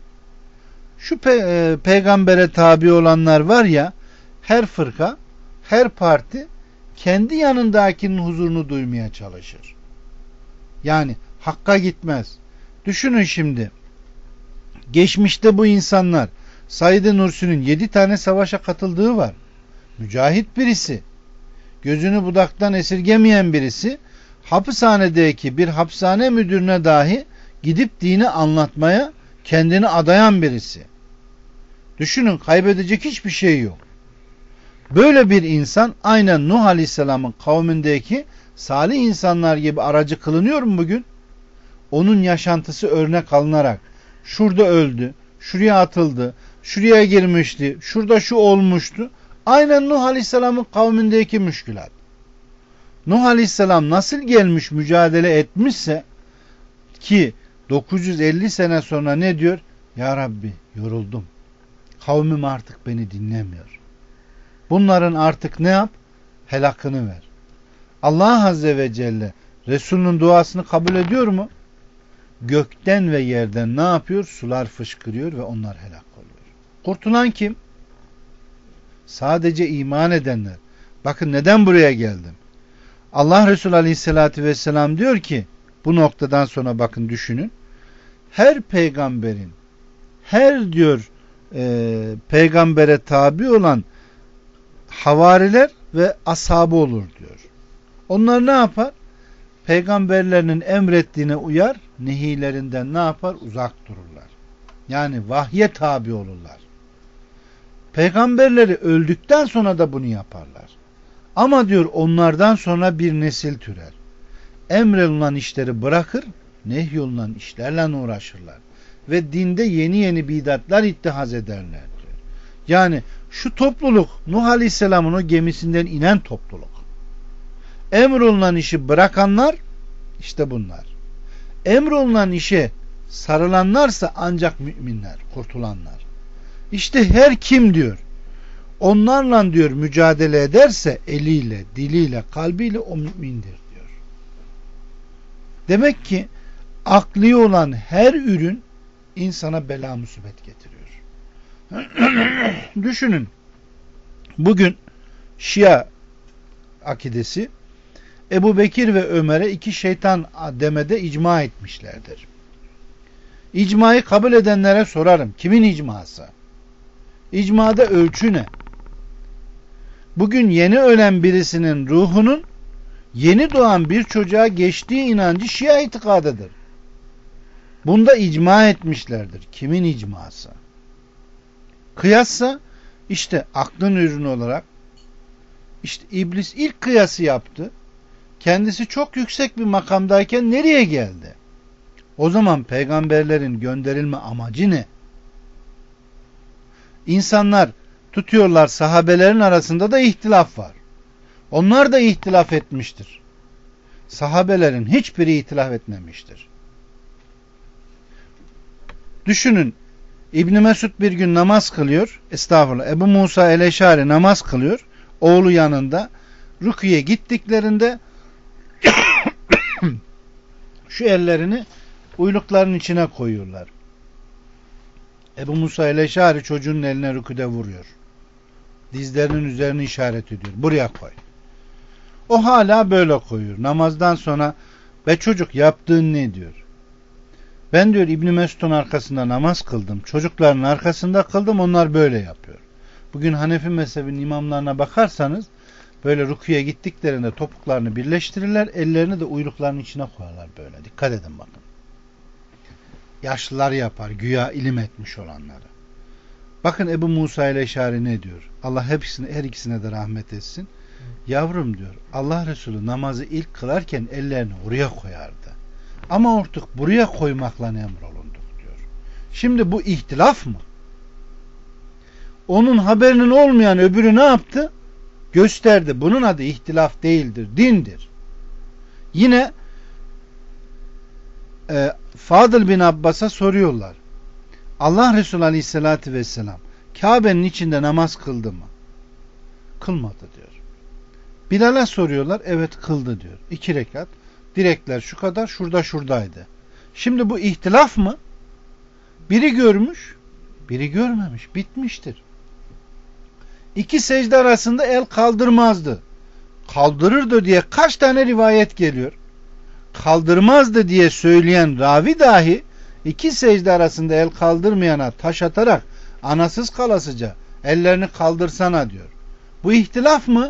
Şu pe e, peygambere tabi olanlar var ya, her fırka, her parti kendi yanındakinin huzurunu duymaya çalışır. Yani hakka gitmez. Düşünün şimdi, geçmişte bu insanlar, Said Nursi'nin yedi tane savaşa katıldığı var. Mücahit birisi, gözünü budaktan esirgemeyen birisi, hapishanedeki bir hapishane müdürüne dahi gidip dini anlatmaya kendini adayan birisi. Düşünün, kaybedecek hiçbir şey yok. Böyle bir insan aynen Nuh Aleyhisselam'ın kavmindeki salih insanlar gibi aracı kılınıyor mu bugün? Onun yaşantısı örnek alınarak şurada öldü, şuraya atıldı, şuraya girmişti, şurada şu olmuştu. Aynen Nuh Aleyhisselam'ın kavmindeki müşkülat. Nuh Aleyhisselam nasıl gelmiş mücadele etmişse ki dokuz yüz elli sene sonra ne diyor? Ya Rabbi yoruldum. Kavmim artık beni dinlemiyor. Bunların artık ne yap? Helakını ver. Allah Azze ve Celle Resulünün duasını kabul ediyor mu? Gökten ve yerden ne yapıyor? Sular fışkırıyor ve onlar helak oluyor. Kurtulan kim? Sadece iman edenler. Bakın neden buraya geldim? Allah Resulü Aleyhisselatü Vesselam diyor ki, bu noktadan sonra bakın düşünün. Her peygamberin, her diyor e, peygambere tabi olan havariler ve ashabı olur diyor. Onlar ne yapar? Peygamberlerinin emrettiğine uyar, nehilerinden ne yapar? Uzak dururlar. Yani vahye tabi olurlar. Peygamberleri öldükten sonra da bunu yaparlar. Ama diyor onlardan sonra bir nesil türer. Emrolunan işleri bırakır, nehyolunan işlerle uğraşırlar. Ve dinde yeni yeni bidatlar ittihaz ederler diyor. Yani şu topluluk Nuh Aleyhisselam'ın o gemisinden inen topluluk. Emrolunan işi bırakanlar işte bunlar. Emrolunan işe sarılanlarsa ancak müminler, kurtulanlar. İşte her kim diyor onlarla diyor mücadele ederse eliyle, diliyle, kalbiyle o mümindir diyor. Demek ki akli olan her ürün insana bela musibet getiriyor. Düşünün. Bugün Şia akidesi Ebu Bekir ve Ömer'e iki şeytan demede icma etmişlerdir. İcmayı kabul edenlere sorarım. Kimin icması? İcmada ölçü ne? Bugün yeni ölen birisinin ruhunun yeni doğan bir çocuğa geçtiği inancı Şia itikadıdır. Bunda icma etmişlerdir. Kimin icması? Kıyassa işte aklın ürünü olarak işte iblis ilk kıyası yaptı. Kendisi çok yüksek bir makamdayken nereye geldi? O zaman peygamberlerin gönderilme amacı ne? İnsanlar tutuyorlar, sahabelerin arasında da ihtilaf var. Onlar da ihtilaf etmiştir. Sahabelerin hiçbiri ihtilaf etmemiştir. Düşünün, İbn Mesud bir gün namaz kılıyor. Estağfurullah. Ebu Musa el-Eşari namaz kılıyor. Oğlu yanında. Rüküye gittiklerinde şu ellerini uylukların içine koyuyorlar. Ebu Musa el-Eşari çocuğun eline rüküde vuruyor. Dizlerinin üzerine işaret ediyor. Buraya koy. O hala böyle koyuyor. Namazdan sonra be çocuk yaptığın ne diyor? Ben diyor İbn Mesud'un arkasında namaz kıldım. Çocukların arkasında kıldım. Onlar böyle yapıyor. Bugün Hanefi mezhebinin imamlarına bakarsanız böyle rüküye gittiklerinde topuklarını birleştirirler. Ellerini de uylukların içine koyarlar böyle. Dikkat edin bakın. Yaşlılar yapar. Güya ilim etmiş olanları. Bakın Ebu Musa ile Eşari ne diyor? Allah hepsine, her ikisine de rahmet etsin. Yavrum diyor, Allah Resulü namazı ilk kılarken ellerini oraya koyardı. Ama artık buraya koymakla emrolunduk diyor. Şimdi bu ihtilaf mı? Onun haberinin olmayan öbürü ne yaptı? Gösterdi. Bunun adı ihtilaf değildir, dindir. Yine e, Fadıl bin Abbas'a soruyorlar. Allah Resulü Aleyhisselatü Vesselam Kabe'nin içinde namaz kıldı mı? Kılmadı diyor. Bilal'e soruyorlar. Evet kıldı diyor. İki rekat. Direkler şu kadar, şurada şuradaydı. Şimdi bu ihtilaf mı? Biri görmüş, biri görmemiş. Bitmiştir. İki secde arasında el kaldırmazdı. Kaldırırdı diye kaç tane rivayet geliyor? Kaldırmazdı diye söyleyen ravi dahi iki secde arasında el kaldırmayana taş atarak anasız kalasıca ellerini kaldırsana diyor. Bu ihtilaf mı?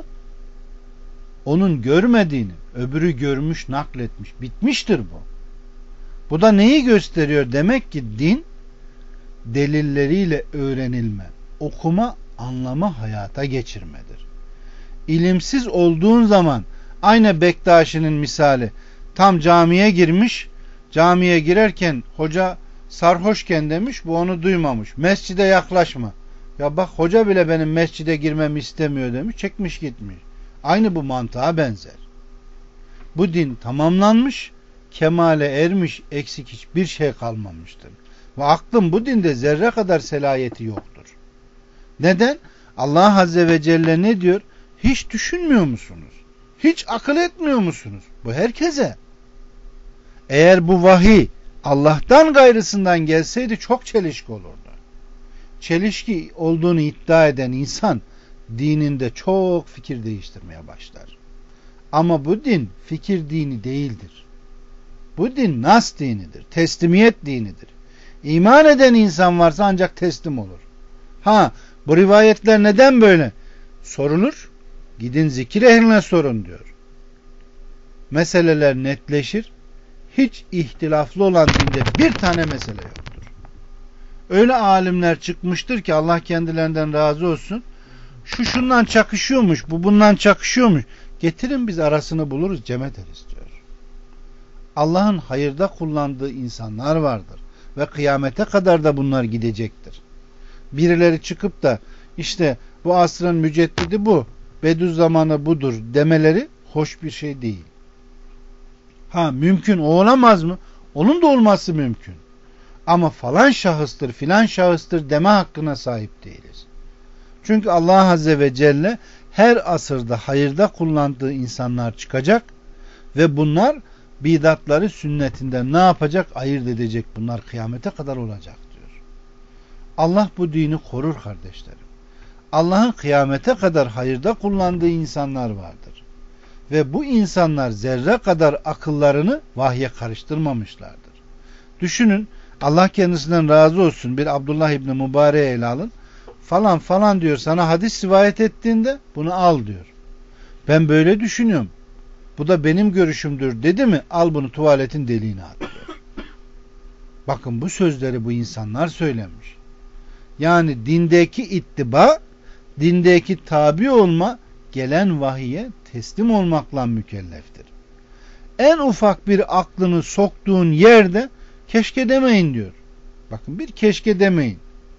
Onun görmediğini öbürü görmüş, nakletmiş. Bitmiştir bu. Bu da neyi gösteriyor? Demek ki din delilleriyle öğrenilme, okuma, anlama, hayata geçirmedir. İlimsiz olduğun zaman aynı Bektaşi'nin misali, tam camiye girmiş, camiye girerken hoca sarhoşken demiş, bu onu duymamış. Mescide yaklaşma. Ya bak hoca bile benim mescide girmemi istemiyor demiş, çekmiş gitmiş. Aynı bu mantığa benzer. Bu din tamamlanmış, kemale ermiş, eksik hiçbir şey kalmamıştır. Ve aklın bu dinde zerre kadar selayeti yoktur. Neden? Allah Azze ve Celle ne diyor? Hiç düşünmüyor musunuz? Hiç akıl etmiyor musunuz? Bu herkese. Eğer bu vahiy Allah'tan gayrısından gelseydi çok çelişki olurdu. Çelişki olduğunu iddia eden insan dininde çok fikir değiştirmeye başlar. Ama bu din fikir dini değildir. Bu din nas dinidir. Teslimiyet dinidir. İman eden insan varsa ancak teslim olur. Ha, bu rivayetler neden böyle? Sorulur. Gidin zikir ehline sorun diyor. Meseleler netleşir. Hiç ihtilaflı olan dinde bir tane mesele yoktur. Öyle alimler çıkmıştır ki Allah kendilerinden razı olsun. Şu şundan çakışıyormuş, bu bundan çakışıyormuş. Getirin biz arasını buluruz, cem ederiz diyor. Allah'ın hayırda kullandığı insanlar vardır. Ve kıyamete kadar da bunlar gidecektir. Birileri çıkıp da işte bu asrın müceddidi bu, Bediüzzamanı budur demeleri hoş bir şey değil. Ha mümkün, o olamaz mı? Onun da olması mümkün. Ama falan şahıstır, filan şahıstır deme hakkına sahip değiliz. Çünkü Allah Azze ve Celle her asırda hayırda kullandığı insanlar çıkacak ve bunlar bidatları sünnetinden ne yapacak? Ayırt edecek. Bunlar kıyamete kadar olacak diyor. Allah bu dini korur kardeşlerim. Allah'ın kıyamete kadar hayırda kullandığı insanlar vardır. Ve bu insanlar zerre kadar akıllarını vahye karıştırmamışlardır. Düşünün, Allah kendisinden razı olsun, bir Abdullah İbni Mübarek'i ele alın. Falan falan diyor, sana hadis rivayet ettiğinde bunu al diyor. Ben böyle düşünüyorum. Bu da benim görüşümdür dedi mi? Al bunu tuvaletin deliğine at diyor. Bakın bu sözleri bu insanlar söylemiş. Yani dindeki ittiba, dindeki tabi olma, gelen vahiye teslim olmakla mükelleftir. En ufak bir aklını soktuğun yerde keşke demeyin diyor. Bakın, bir keşke demeyin.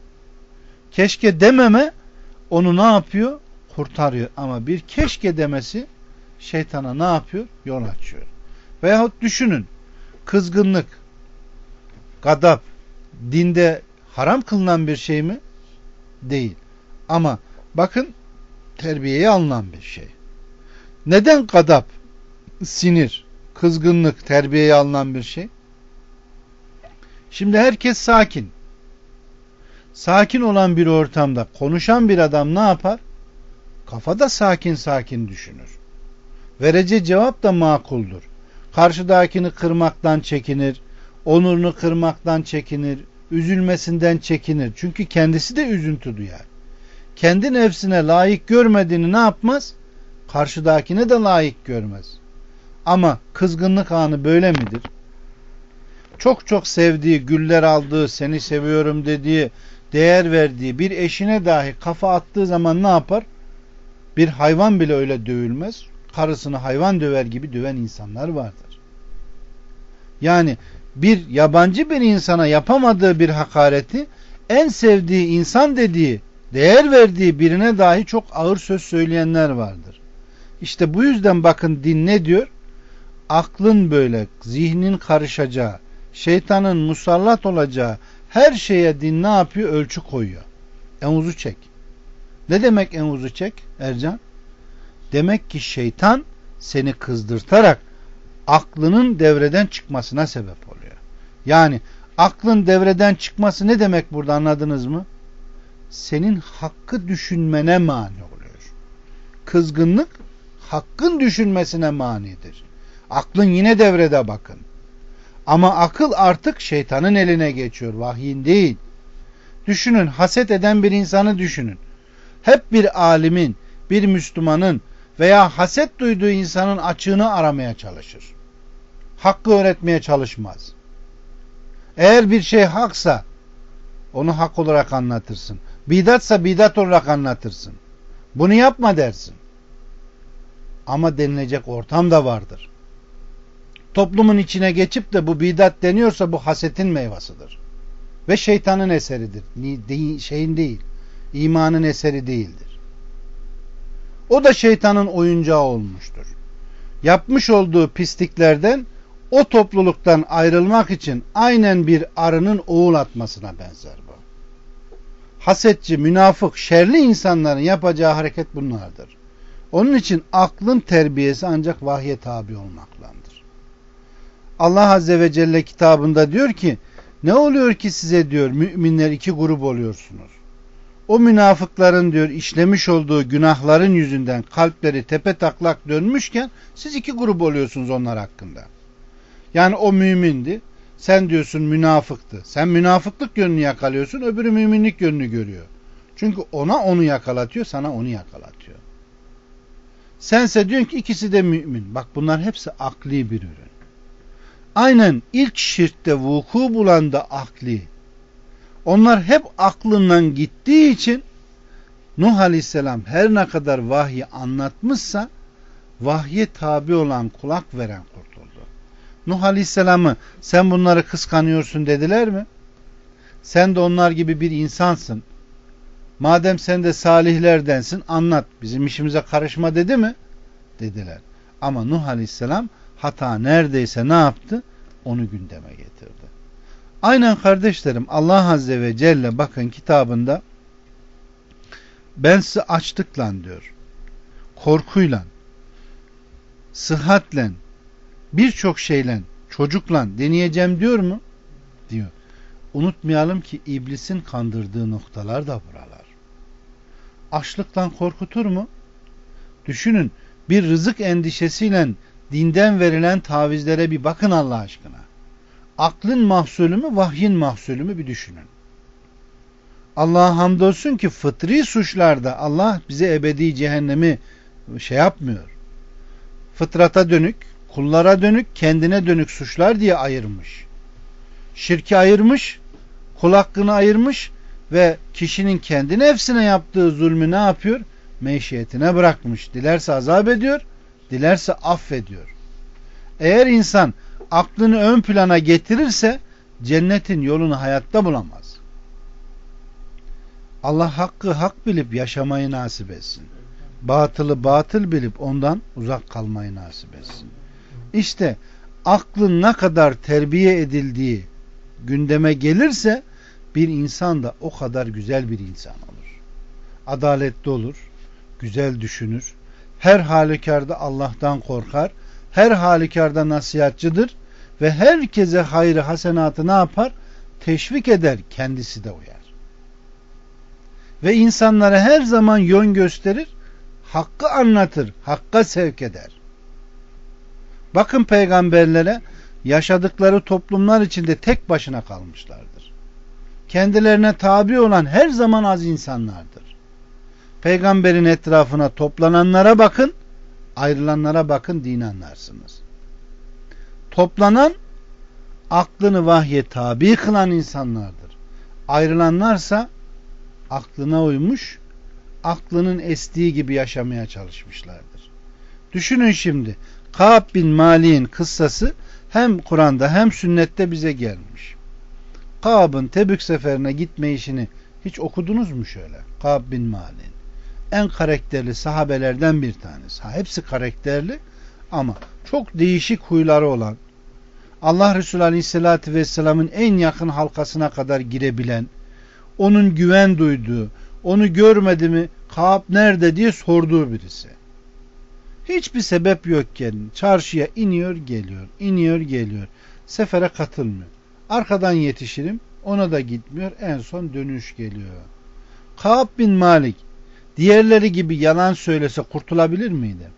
Keşke dememe onu ne yapıyor? Kurtarıyor. Ama bir keşke demesi şeytana ne yapıyor? Yol açıyor. Veyahut düşünün, kızgınlık, gadap dinde haram kılınan bir şey mi? Değil. Ama bakın, terbiyeye alınan bir şey. Neden gadap, sinir, kızgınlık terbiyeye alınan bir şey? Şimdi herkes sakin. Sakin olan bir ortamda konuşan bir adam ne yapar? Kafada sakin sakin düşünür. Vereceği cevap da makuldür. Karşıdakini kırmaktan çekinir, onurunu kırmaktan çekinir, üzülmesinden çekinir. Çünkü kendisi de üzüntü duyar. Kendi nefsine layık görmediğini ne yapmaz? Karşıdakine de layık görmez. Ama kızgınlık anı böyle midir? Çok çok sevdiği, güller aldığı, seni seviyorum dediği, değer verdiği bir eşine dahi kafa attığı zaman ne yapar? Bir hayvan bile öyle dövülmez. Karısını hayvan döver gibi döven insanlar vardır. Yani bir yabancı bir insana yapamadığı bir hakareti en sevdiği insan dediği, değer verdiği birine dahi çok ağır söz söyleyenler vardır. İşte bu yüzden bakın din ne diyor? Aklın böyle, zihnin karışacağı, şeytanın musallat olacağı her şeye din ne yapıyor? Ölçü koyuyor. Envuzu çek. Ne demek envuzu çek Ercan? Demek ki şeytan seni kızdırtarak aklının devreden çıkmasına sebep oluyor. Yani aklın devreden çıkması ne demek burada, anladınız mı? Senin hakkı düşünmene mani oluyor. Kızgınlık hakkın düşünmesine manidir. Aklın yine devrede bakın. Ama akıl artık şeytanın eline geçiyor. Vahyin değil. Düşünün, haset eden bir insanı düşünün. Hep bir alimin, bir Müslümanın veya haset duyduğu insanın açığını aramaya çalışır. Hakkı öğretmeye çalışmaz. Eğer bir şey haksa onu hak olarak anlatırsın. Bidatsa bidat olarak anlatırsın. Bunu yapma dersin. Ama denilecek ortam da vardır. Toplumun içine geçip de bu bidat deniyorsa bu hasetin meyvasıdır. Ve şeytanın eseridir. Şeyin değil. İmanın eseri değildir. O da şeytanın oyuncağı olmuştur. Yapmış olduğu pisliklerden, o topluluktan ayrılmak için aynen bir arının oğul atmasına benzer bu. Hasetçi, münafık, şerli insanların yapacağı hareket bunlardır. Onun için aklın terbiyesi ancak vahye tabi olmaklandır. Allah Azze ve Celle kitabında diyor ki, ne oluyor ki size diyor, müminler iki grup oluyorsunuz. O münafıkların diyor işlemiş olduğu günahların yüzünden kalpleri tepetaklak dönmüşken siz iki grup oluyorsunuz onlar hakkında. Yani o mümindi, sen diyorsun münafıktı. Sen münafıklık yönünü yakalıyorsun, öbürü müminlik yönünü görüyor. Çünkü ona onu yakalatıyor, sana onu yakalatıyor. Sense diyorsun ki ikisi de mümin. Bak, bunlar hepsi akli bir ürün. Aynen ilk şirkte vuku bulan da akli. Onlar hep aklından gittiği için Nuh Aleyhisselam her ne kadar vahyi anlatmışsa vahye tabi olan, kulak veren kurtuldu. Nuh Aleyhisselam'ı sen bunları kıskanıyorsun dediler mi? Sen de onlar gibi bir insansın. Madem sen de salihlerdensin anlat, bizim işimize karışma dedi mi? Dediler. Ama Nuh Aleyhisselam hata neredeyse ne yaptı? Onu gündeme getirdi. Aynen kardeşlerim, Allah Azze ve Celle bakın kitabında ben sizi açlıkla diyor, korkuyla, sıhhatle, birçok şeyle, çocukla deneyeceğim diyor mu? Diyor. Unutmayalım ki iblisin kandırdığı noktalar da buralar. Açlıktan korkutur mu? Düşünün, bir rızık endişesiyle dinden verilen tavizlere bir bakın Allah aşkına. Aklın mahsulü mü, vahyin mahsulü mü bir düşünün. Allah'a hamdolsun ki fıtri suçlarda Allah bize ebedi cehennemi şey yapmıyor. Fıtrata dönük, kullara dönük, kendine dönük suçlar diye ayırmış. Şirki ayırmış, kul hakkını ayırmış ve kişinin kendi nefsine yaptığı zulmü ne yapıyor? Meşiyetine bırakmış. Dilerse azap ediyor, dilerse affediyor. Eğer insan aklını ön plana getirirse cennetin yolunu hayatta bulamaz. Allah hakkı hak bilip yaşamayı nasip etsin. Batılı batıl bilip ondan uzak kalmayı nasip etsin. İşte aklın ne kadar terbiye edildiği gündeme gelirse bir insan da o kadar güzel bir insan olur. Adaletli olur, güzel düşünür, her halükarda Allah'tan korkar, her halükarda nasihatçıdır ve herkese hayrı hasenatı ne yapar? Teşvik eder, kendisi de uyar. Ve insanlara her zaman yön gösterir, hakkı anlatır, hakka sevk eder. Bakın peygamberlere, yaşadıkları toplumlar içinde tek başına kalmışlardır. Kendilerine tabi olan her zaman az insanlardır. Peygamberin etrafına toplananlara bakın, ayrılanlara bakın, din anlarsınız. Toplanan, aklını vahye tabi kılan insanlardır. Ayrılanlarsa aklına uymuş, aklının estiği gibi yaşamaya çalışmışlardır. Düşünün şimdi, Ka'b bin Malik'in kıssası hem Kur'an'da hem sünnette bize gelmiş. Ka'b'ın Tebük seferine gitme işini hiç okudunuz mu şöyle? Ka'b bin Malik'in en karakterli sahabelerden bir tanesi. Ha, hepsi karakterli ama çok değişik huyları olan, Allah Resulü Aleyhisselatü Vesselam'ın en yakın halkasına kadar girebilen, onun güven duyduğu, onu görmedi mi Ka'b nerede diye sorduğu birisi. Hiçbir sebep yokken çarşıya iniyor geliyor, iniyor geliyor. Sefere katılmıyor. Arkadan yetişirim, ona da gitmiyor, en son dönüş geliyor. Ka'b bin Malik diğerleri gibi yalan söylese kurtulabilir miydi?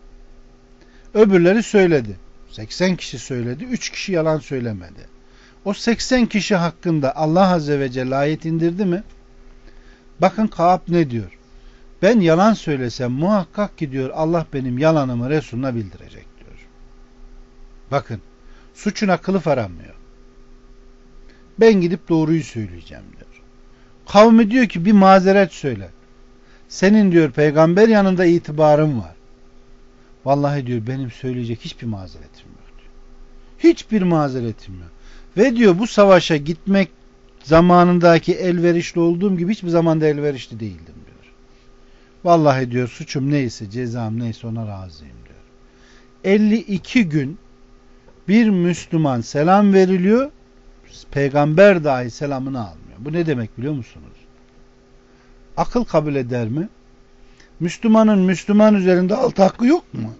Öbürleri söyledi. seksen kişi söyledi, üç kişi yalan söylemedi. O seksen kişi hakkında Allah Azze ve Celle ayet indirdi mi? Bakın Ka'b ne diyor? Ben yalan söylesem muhakkak ki diyor Allah benim yalanımı Resulüne bildirecek diyor. Bakın, suçuna kılıf aranmıyor. Ben gidip doğruyu söyleyeceğim diyor. Kavmi diyor ki bir mazeret söyle. Senin diyor peygamber yanında itibarın var. Vallahi diyor benim söyleyecek hiçbir mazeretim yok diyor. Hiçbir mazeretim yok. Ve diyor bu savaşa gitmek zamanındaki elverişli olduğum gibi hiçbir zamanda elverişli değildim diyor. Vallahi diyor suçum neyse, cezam neyse ona razıyım diyor. elli iki gün bir Müslüman selam veriliyor, peygamber dahi selamını almıyor. Bu ne demek biliyor musunuz? Akıl kabul eder mi? Müslümanın Müslüman üzerinde alt hakkı yok mu?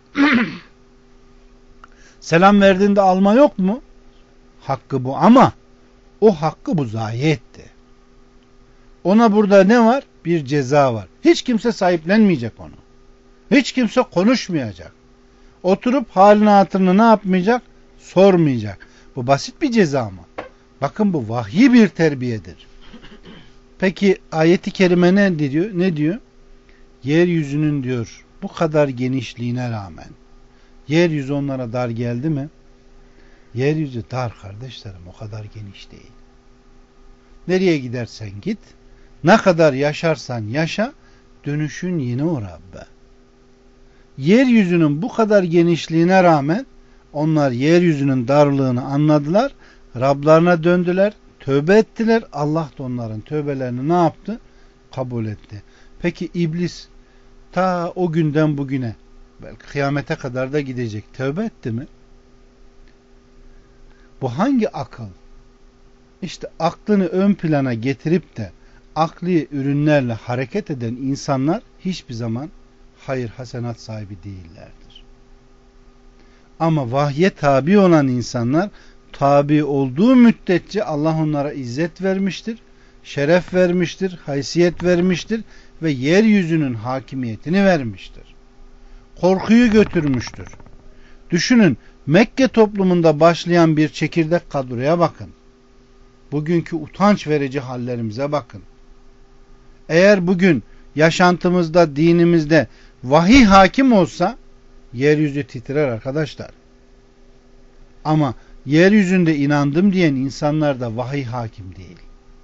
Selam verdiğinde alma yok mu? Hakkı bu ama o hakkı bu zayi etti. Ona burada ne var? Bir ceza var. Hiç kimse sahiplenmeyecek onu. Hiç kimse konuşmayacak. Oturup halini hatırını ne yapmayacak? Sormayacak. Bu basit bir ceza mı? Bakın bu vahyi bir terbiyedir. Peki ayeti kerime ne diyor? Ne diyor? Yeryüzünün diyor bu kadar genişliğine rağmen yeryüzü onlara dar geldi mi? Yeryüzü dar kardeşlerim, o kadar geniş değil. Nereye gidersen git, ne kadar yaşarsan yaşa, dönüşün yine o Rabbe. Yeryüzünün bu kadar genişliğine rağmen onlar yeryüzünün darlığını anladılar, Rablarına döndüler, tövbe ettiler. Allah da onların tövbelerini ne yaptı? Kabul etti. Peki iblis ta o günden bugüne belki kıyamete kadar da gidecek. Tövbe etti mi? Bu hangi akıl? İşte aklını ön plana getirip de akli ürünlerle hareket eden insanlar hiçbir zaman hayır hasenat sahibi değillerdir. Ama vahye tabi olan insanlar tabi olduğu müddetçe Allah onlara izzet vermiştir, şeref vermiştir, haysiyet vermiştir ve yeryüzünün hakimiyetini vermiştir. Korkuyu götürmüştür. Düşünün, Mekke toplumunda başlayan bir çekirdek kadroya bakın. Bugünkü utanç verici hallerimize bakın. Eğer bugün yaşantımızda, dinimizde vahiy hakim olsa yeryüzü titrer arkadaşlar. Ama yeryüzünde inandım diyen insanlarda vahiy hakim değil.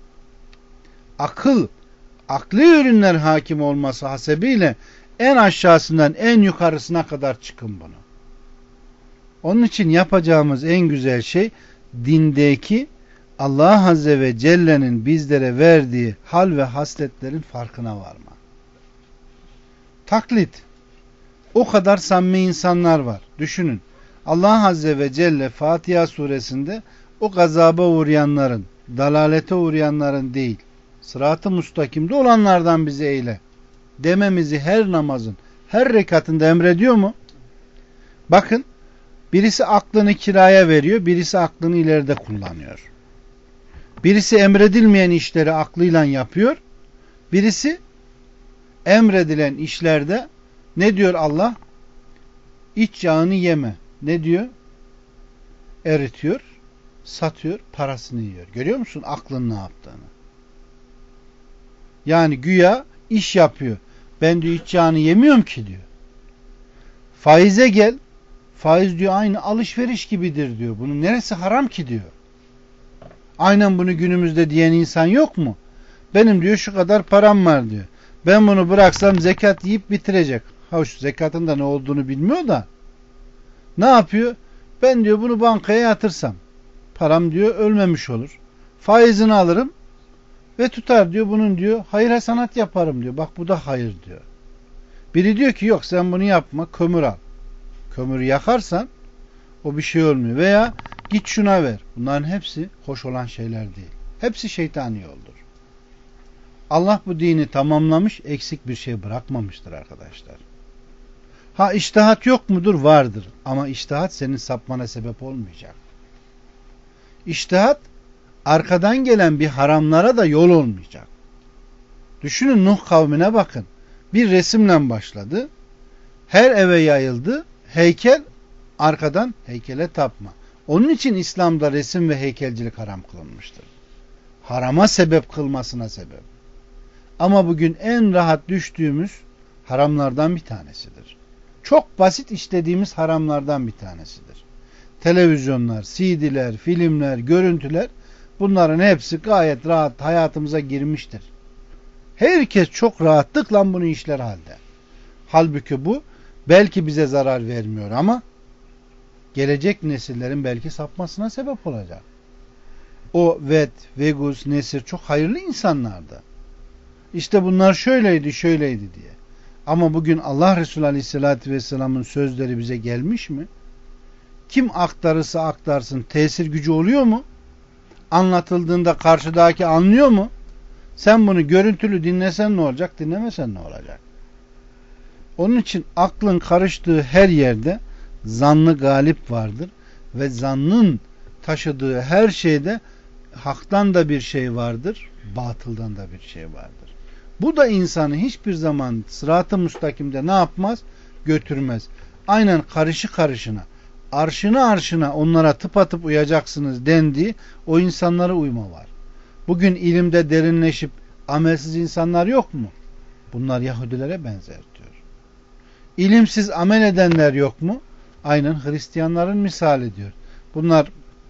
Akıl, akli ürünler hakim olması hasebiyle en aşağısından en yukarısına kadar çıkın bunu. Onun için yapacağımız en güzel şey dindeki Allah Azze ve Celle'nin bizlere verdiği hal ve hasletlerin farkına varma. Taklit. O kadar samimi insanlar var. Düşünün. Allah Azze ve Celle Fatiha suresinde o gazaba uğrayanların, dalalete uğrayanların değil, sırat-ı mustakimde olanlardan bizi eyle dememizi her namazın, her rekatında emrediyor mu? Bakın, birisi aklını kiraya veriyor, birisi aklını ileride kullanıyor. Birisi emredilmeyen işleri aklıyla yapıyor, birisi emredilen işlerde ne diyor Allah? İç yağını yeme. Ne diyor? Eritiyor, satıyor, parasını yiyor. Görüyor musun aklın ne yaptığını? Yani güya iş yapıyor. Ben diyor iç yağını yemiyorum ki diyor. Faize gel. Faiz diyor aynı alışveriş gibidir diyor. Bunun neresi haram ki diyor. Aynen bunu günümüzde diyen insan yok mu? Benim diyor şu kadar param var diyor. Ben bunu bıraksam zekat yiyip bitirecek. Hoş zekatın da ne olduğunu bilmiyor da. Ne yapıyor? Ben diyor bunu bankaya yatırsam param diyor ölmemiş olur. Faizini alırım ve tutar diyor bunun diyor hayır hasenat yaparım diyor. Bak bu da hayır diyor. Biri diyor ki yok sen bunu yapma kömür al. Kömürü yakarsan o bir şey olmuyor. Veya git şuna ver. Bunların hepsi hoş olan şeyler değil. Hepsi şeytani yoldur. Allah bu dini tamamlamış, eksik bir şey bırakmamıştır arkadaşlar. Ha içtihat yok mudur? Vardır. Ama içtihat senin sapmana sebep olmayacak. İçtihat arkadan gelen bir haramlara da yol olmayacak. Düşünün Nuh kavmine bakın. Bir resimle başladı. Her eve yayıldı. Heykel arkadan heykele tapma. Onun için İslam'da resim ve heykelcilik haram kılınmıştır. Harama sebep kılmasına sebep. Ama bugün en rahat düştüğümüz haramlardan bir tanesidir. Çok basit işlediğimiz haramlardan bir tanesidir. Televizyonlar, C D'ler, filmler, görüntüler bunların hepsi gayet rahat hayatımıza girmiştir. Herkes çok rahatlıkla bunu işler halde. Halbuki bu belki bize zarar vermiyor ama gelecek nesillerin belki sapmasına sebep olacak. O Ved, Vegus, Nesir çok hayırlı insanlardı. İşte bunlar şöyleydi, şöyleydi diye. Ama bugün Allah Resulü Aleyhisselatü Vesselam'ın sözleri bize gelmiş mi? Kim aktarırsa aktarsın tesir gücü oluyor mu? Anlatıldığında karşıdaki anlıyor mu? Sen bunu görüntülü dinlesen ne olacak, dinlemesen ne olacak? Onun için aklın karıştığı her yerde zannı galip vardır ve zannın taşıdığı her şeyde haktan da bir şey vardır, batıldan da bir şey vardır. Bu da insanı hiçbir zaman sırat-ı müstakimde ne yapmaz? Götürmez. Aynen karışı karışına, arşına arşına onlara tıpatıp uyacaksınız dendiği o insanlara uyma var. Bugün ilimde derinleşip amelsiz insanlar yok mu? Bunlar Yahudilere benzer diyor. İlimsiz amel edenler yok mu? Aynen Hristiyanların misali diyor. Bunlar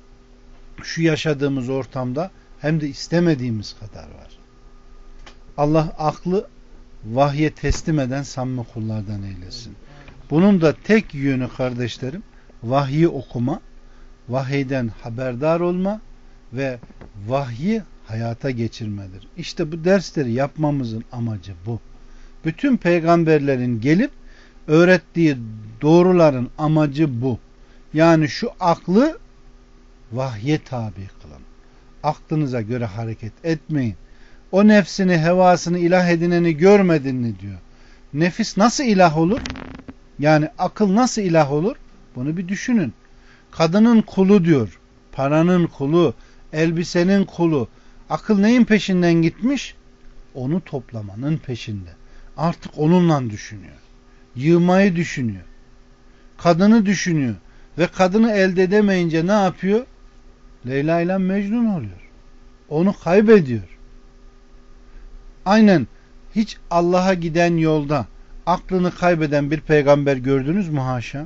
şu yaşadığımız ortamda hem de istemediğimiz kadar var. Allah aklı vahye teslim eden samimi kullardan eylesin. Bunun da tek yönü kardeşlerim vahyi okuma, vahiyden haberdar olma ve vahyi hayata geçirmedir. İşte bu dersleri yapmamızın amacı bu. Bütün peygamberlerin gelip öğrettiği doğruların amacı bu. Yani şu aklı vahye tabi kılın. Aklınıza göre hareket etmeyin. O nefsini, hevasını ilah edineni görmedin mi diyor. Nefis nasıl ilah olur? Yani akıl nasıl ilah olur? Bunu bir düşünün. Kadının kulu diyor. Paranın kulu, elbisenin kulu. Akıl neyin peşinden gitmiş? Onu toplamanın peşinde. Artık onunla düşünüyor. Yığmayı düşünüyor. Kadını düşünüyor. Ve kadını elde edemeyince ne yapıyor? Leyla ile Mecnun oluyor. Onu kaybediyor. Aynen hiç Allah'a giden yolda aklını kaybeden bir peygamber gördünüz mü haşa?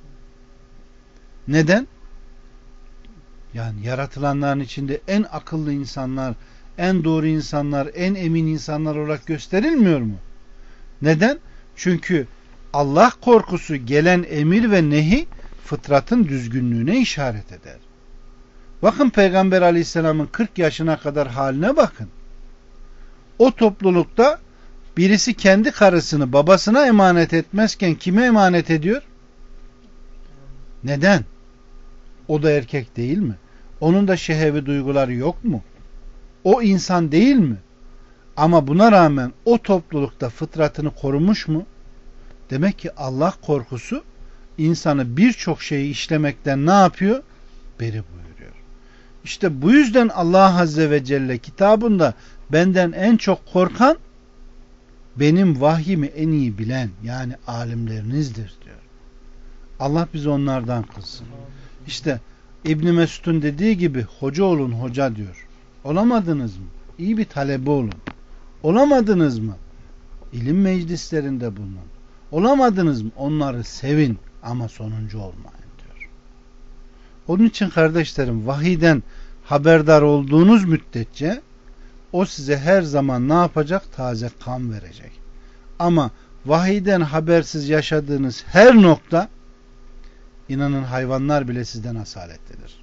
Neden? Yani yaratılanların içinde en akıllı insanlar, en doğru insanlar, en emin insanlar olarak gösterilmiyor mu? Neden? Çünkü Allah korkusu gelen emir ve nehi fıtratın düzgünlüğüne işaret eder. Bakın Peygamber Aleyhisselam'ın kırk yaşına kadar haline bakın. O toplulukta birisi kendi karısını babasına emanet etmezken kime emanet ediyor? Neden? O da erkek değil mi? Onun da şehevi duyguları yok mu? O insan değil mi? Ama buna rağmen o toplulukta fıtratını korumuş mu? Demek ki Allah korkusu insanı birçok şeyi işlemekten ne yapıyor? Beri buyuruyor. İşte bu yüzden Allah Azze ve Celle kitabında benden en çok korkan benim vahyimi en iyi bilen yani alimlerinizdir diyor. Allah bizi onlardan kılsın. İşte İbn Mesud'un dediği gibi hoca olun hoca diyor. Olamadınız mı? İyi bir talebe olun. Olamadınız mı? İlim meclislerinde bulunun. Olamadınız mı? Onları sevin ama sonuncu olmayın diyor. Onun için kardeşlerim vahiyden haberdar olduğunuz müddetçe o size her zaman ne yapacak? Taze kan verecek. Ama vahiyden habersiz yaşadığınız her nokta inanın hayvanlar bile sizden asaletlidir.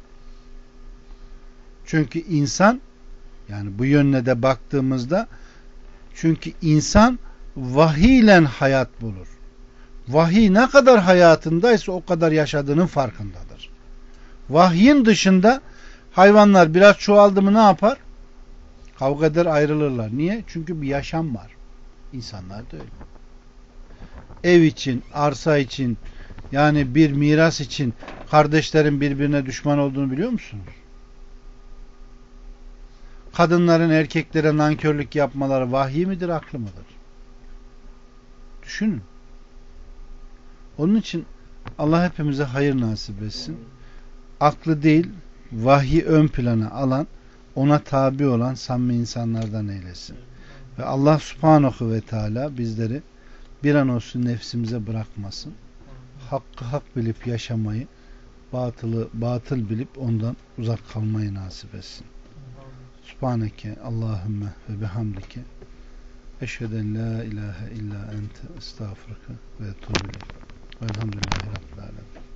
Çünkü insan yani bu yönüne de baktığımızda çünkü insan vahiyle hayat bulur. Vahiy ne kadar hayatındaysa o kadar yaşadığının farkındadır. Vahyin dışında hayvanlar biraz çoğaldı mı ne yapar? Kavga eder ayrılırlar. Niye? Çünkü bir yaşam var. İnsanlar da öyle. Ev için, arsa için yani bir miras için kardeşlerin birbirine düşman olduğunu biliyor musunuz? Kadınların erkeklere nankörlük yapmaları vahiy midir, aklı mıdır? Düşünün. Onun için Allah hepimize hayır nasip etsin. Aklı değil, vahyi ön plana alan, ona tabi olan samimi insanlardan eylesin. Ve Allah Subhanahu ve Teala bizleri bir an olsun nefsimize bırakmasın. Hakkı hak bilip yaşamayı, batılı batıl bilip ondan uzak kalmayı nasip etsin. Subhaneke Allahümme ve bihamdike eşheden la ilahe illa ente estağfurke ve etûbü ileyk. Velhamdülillahi Rabbil alemin.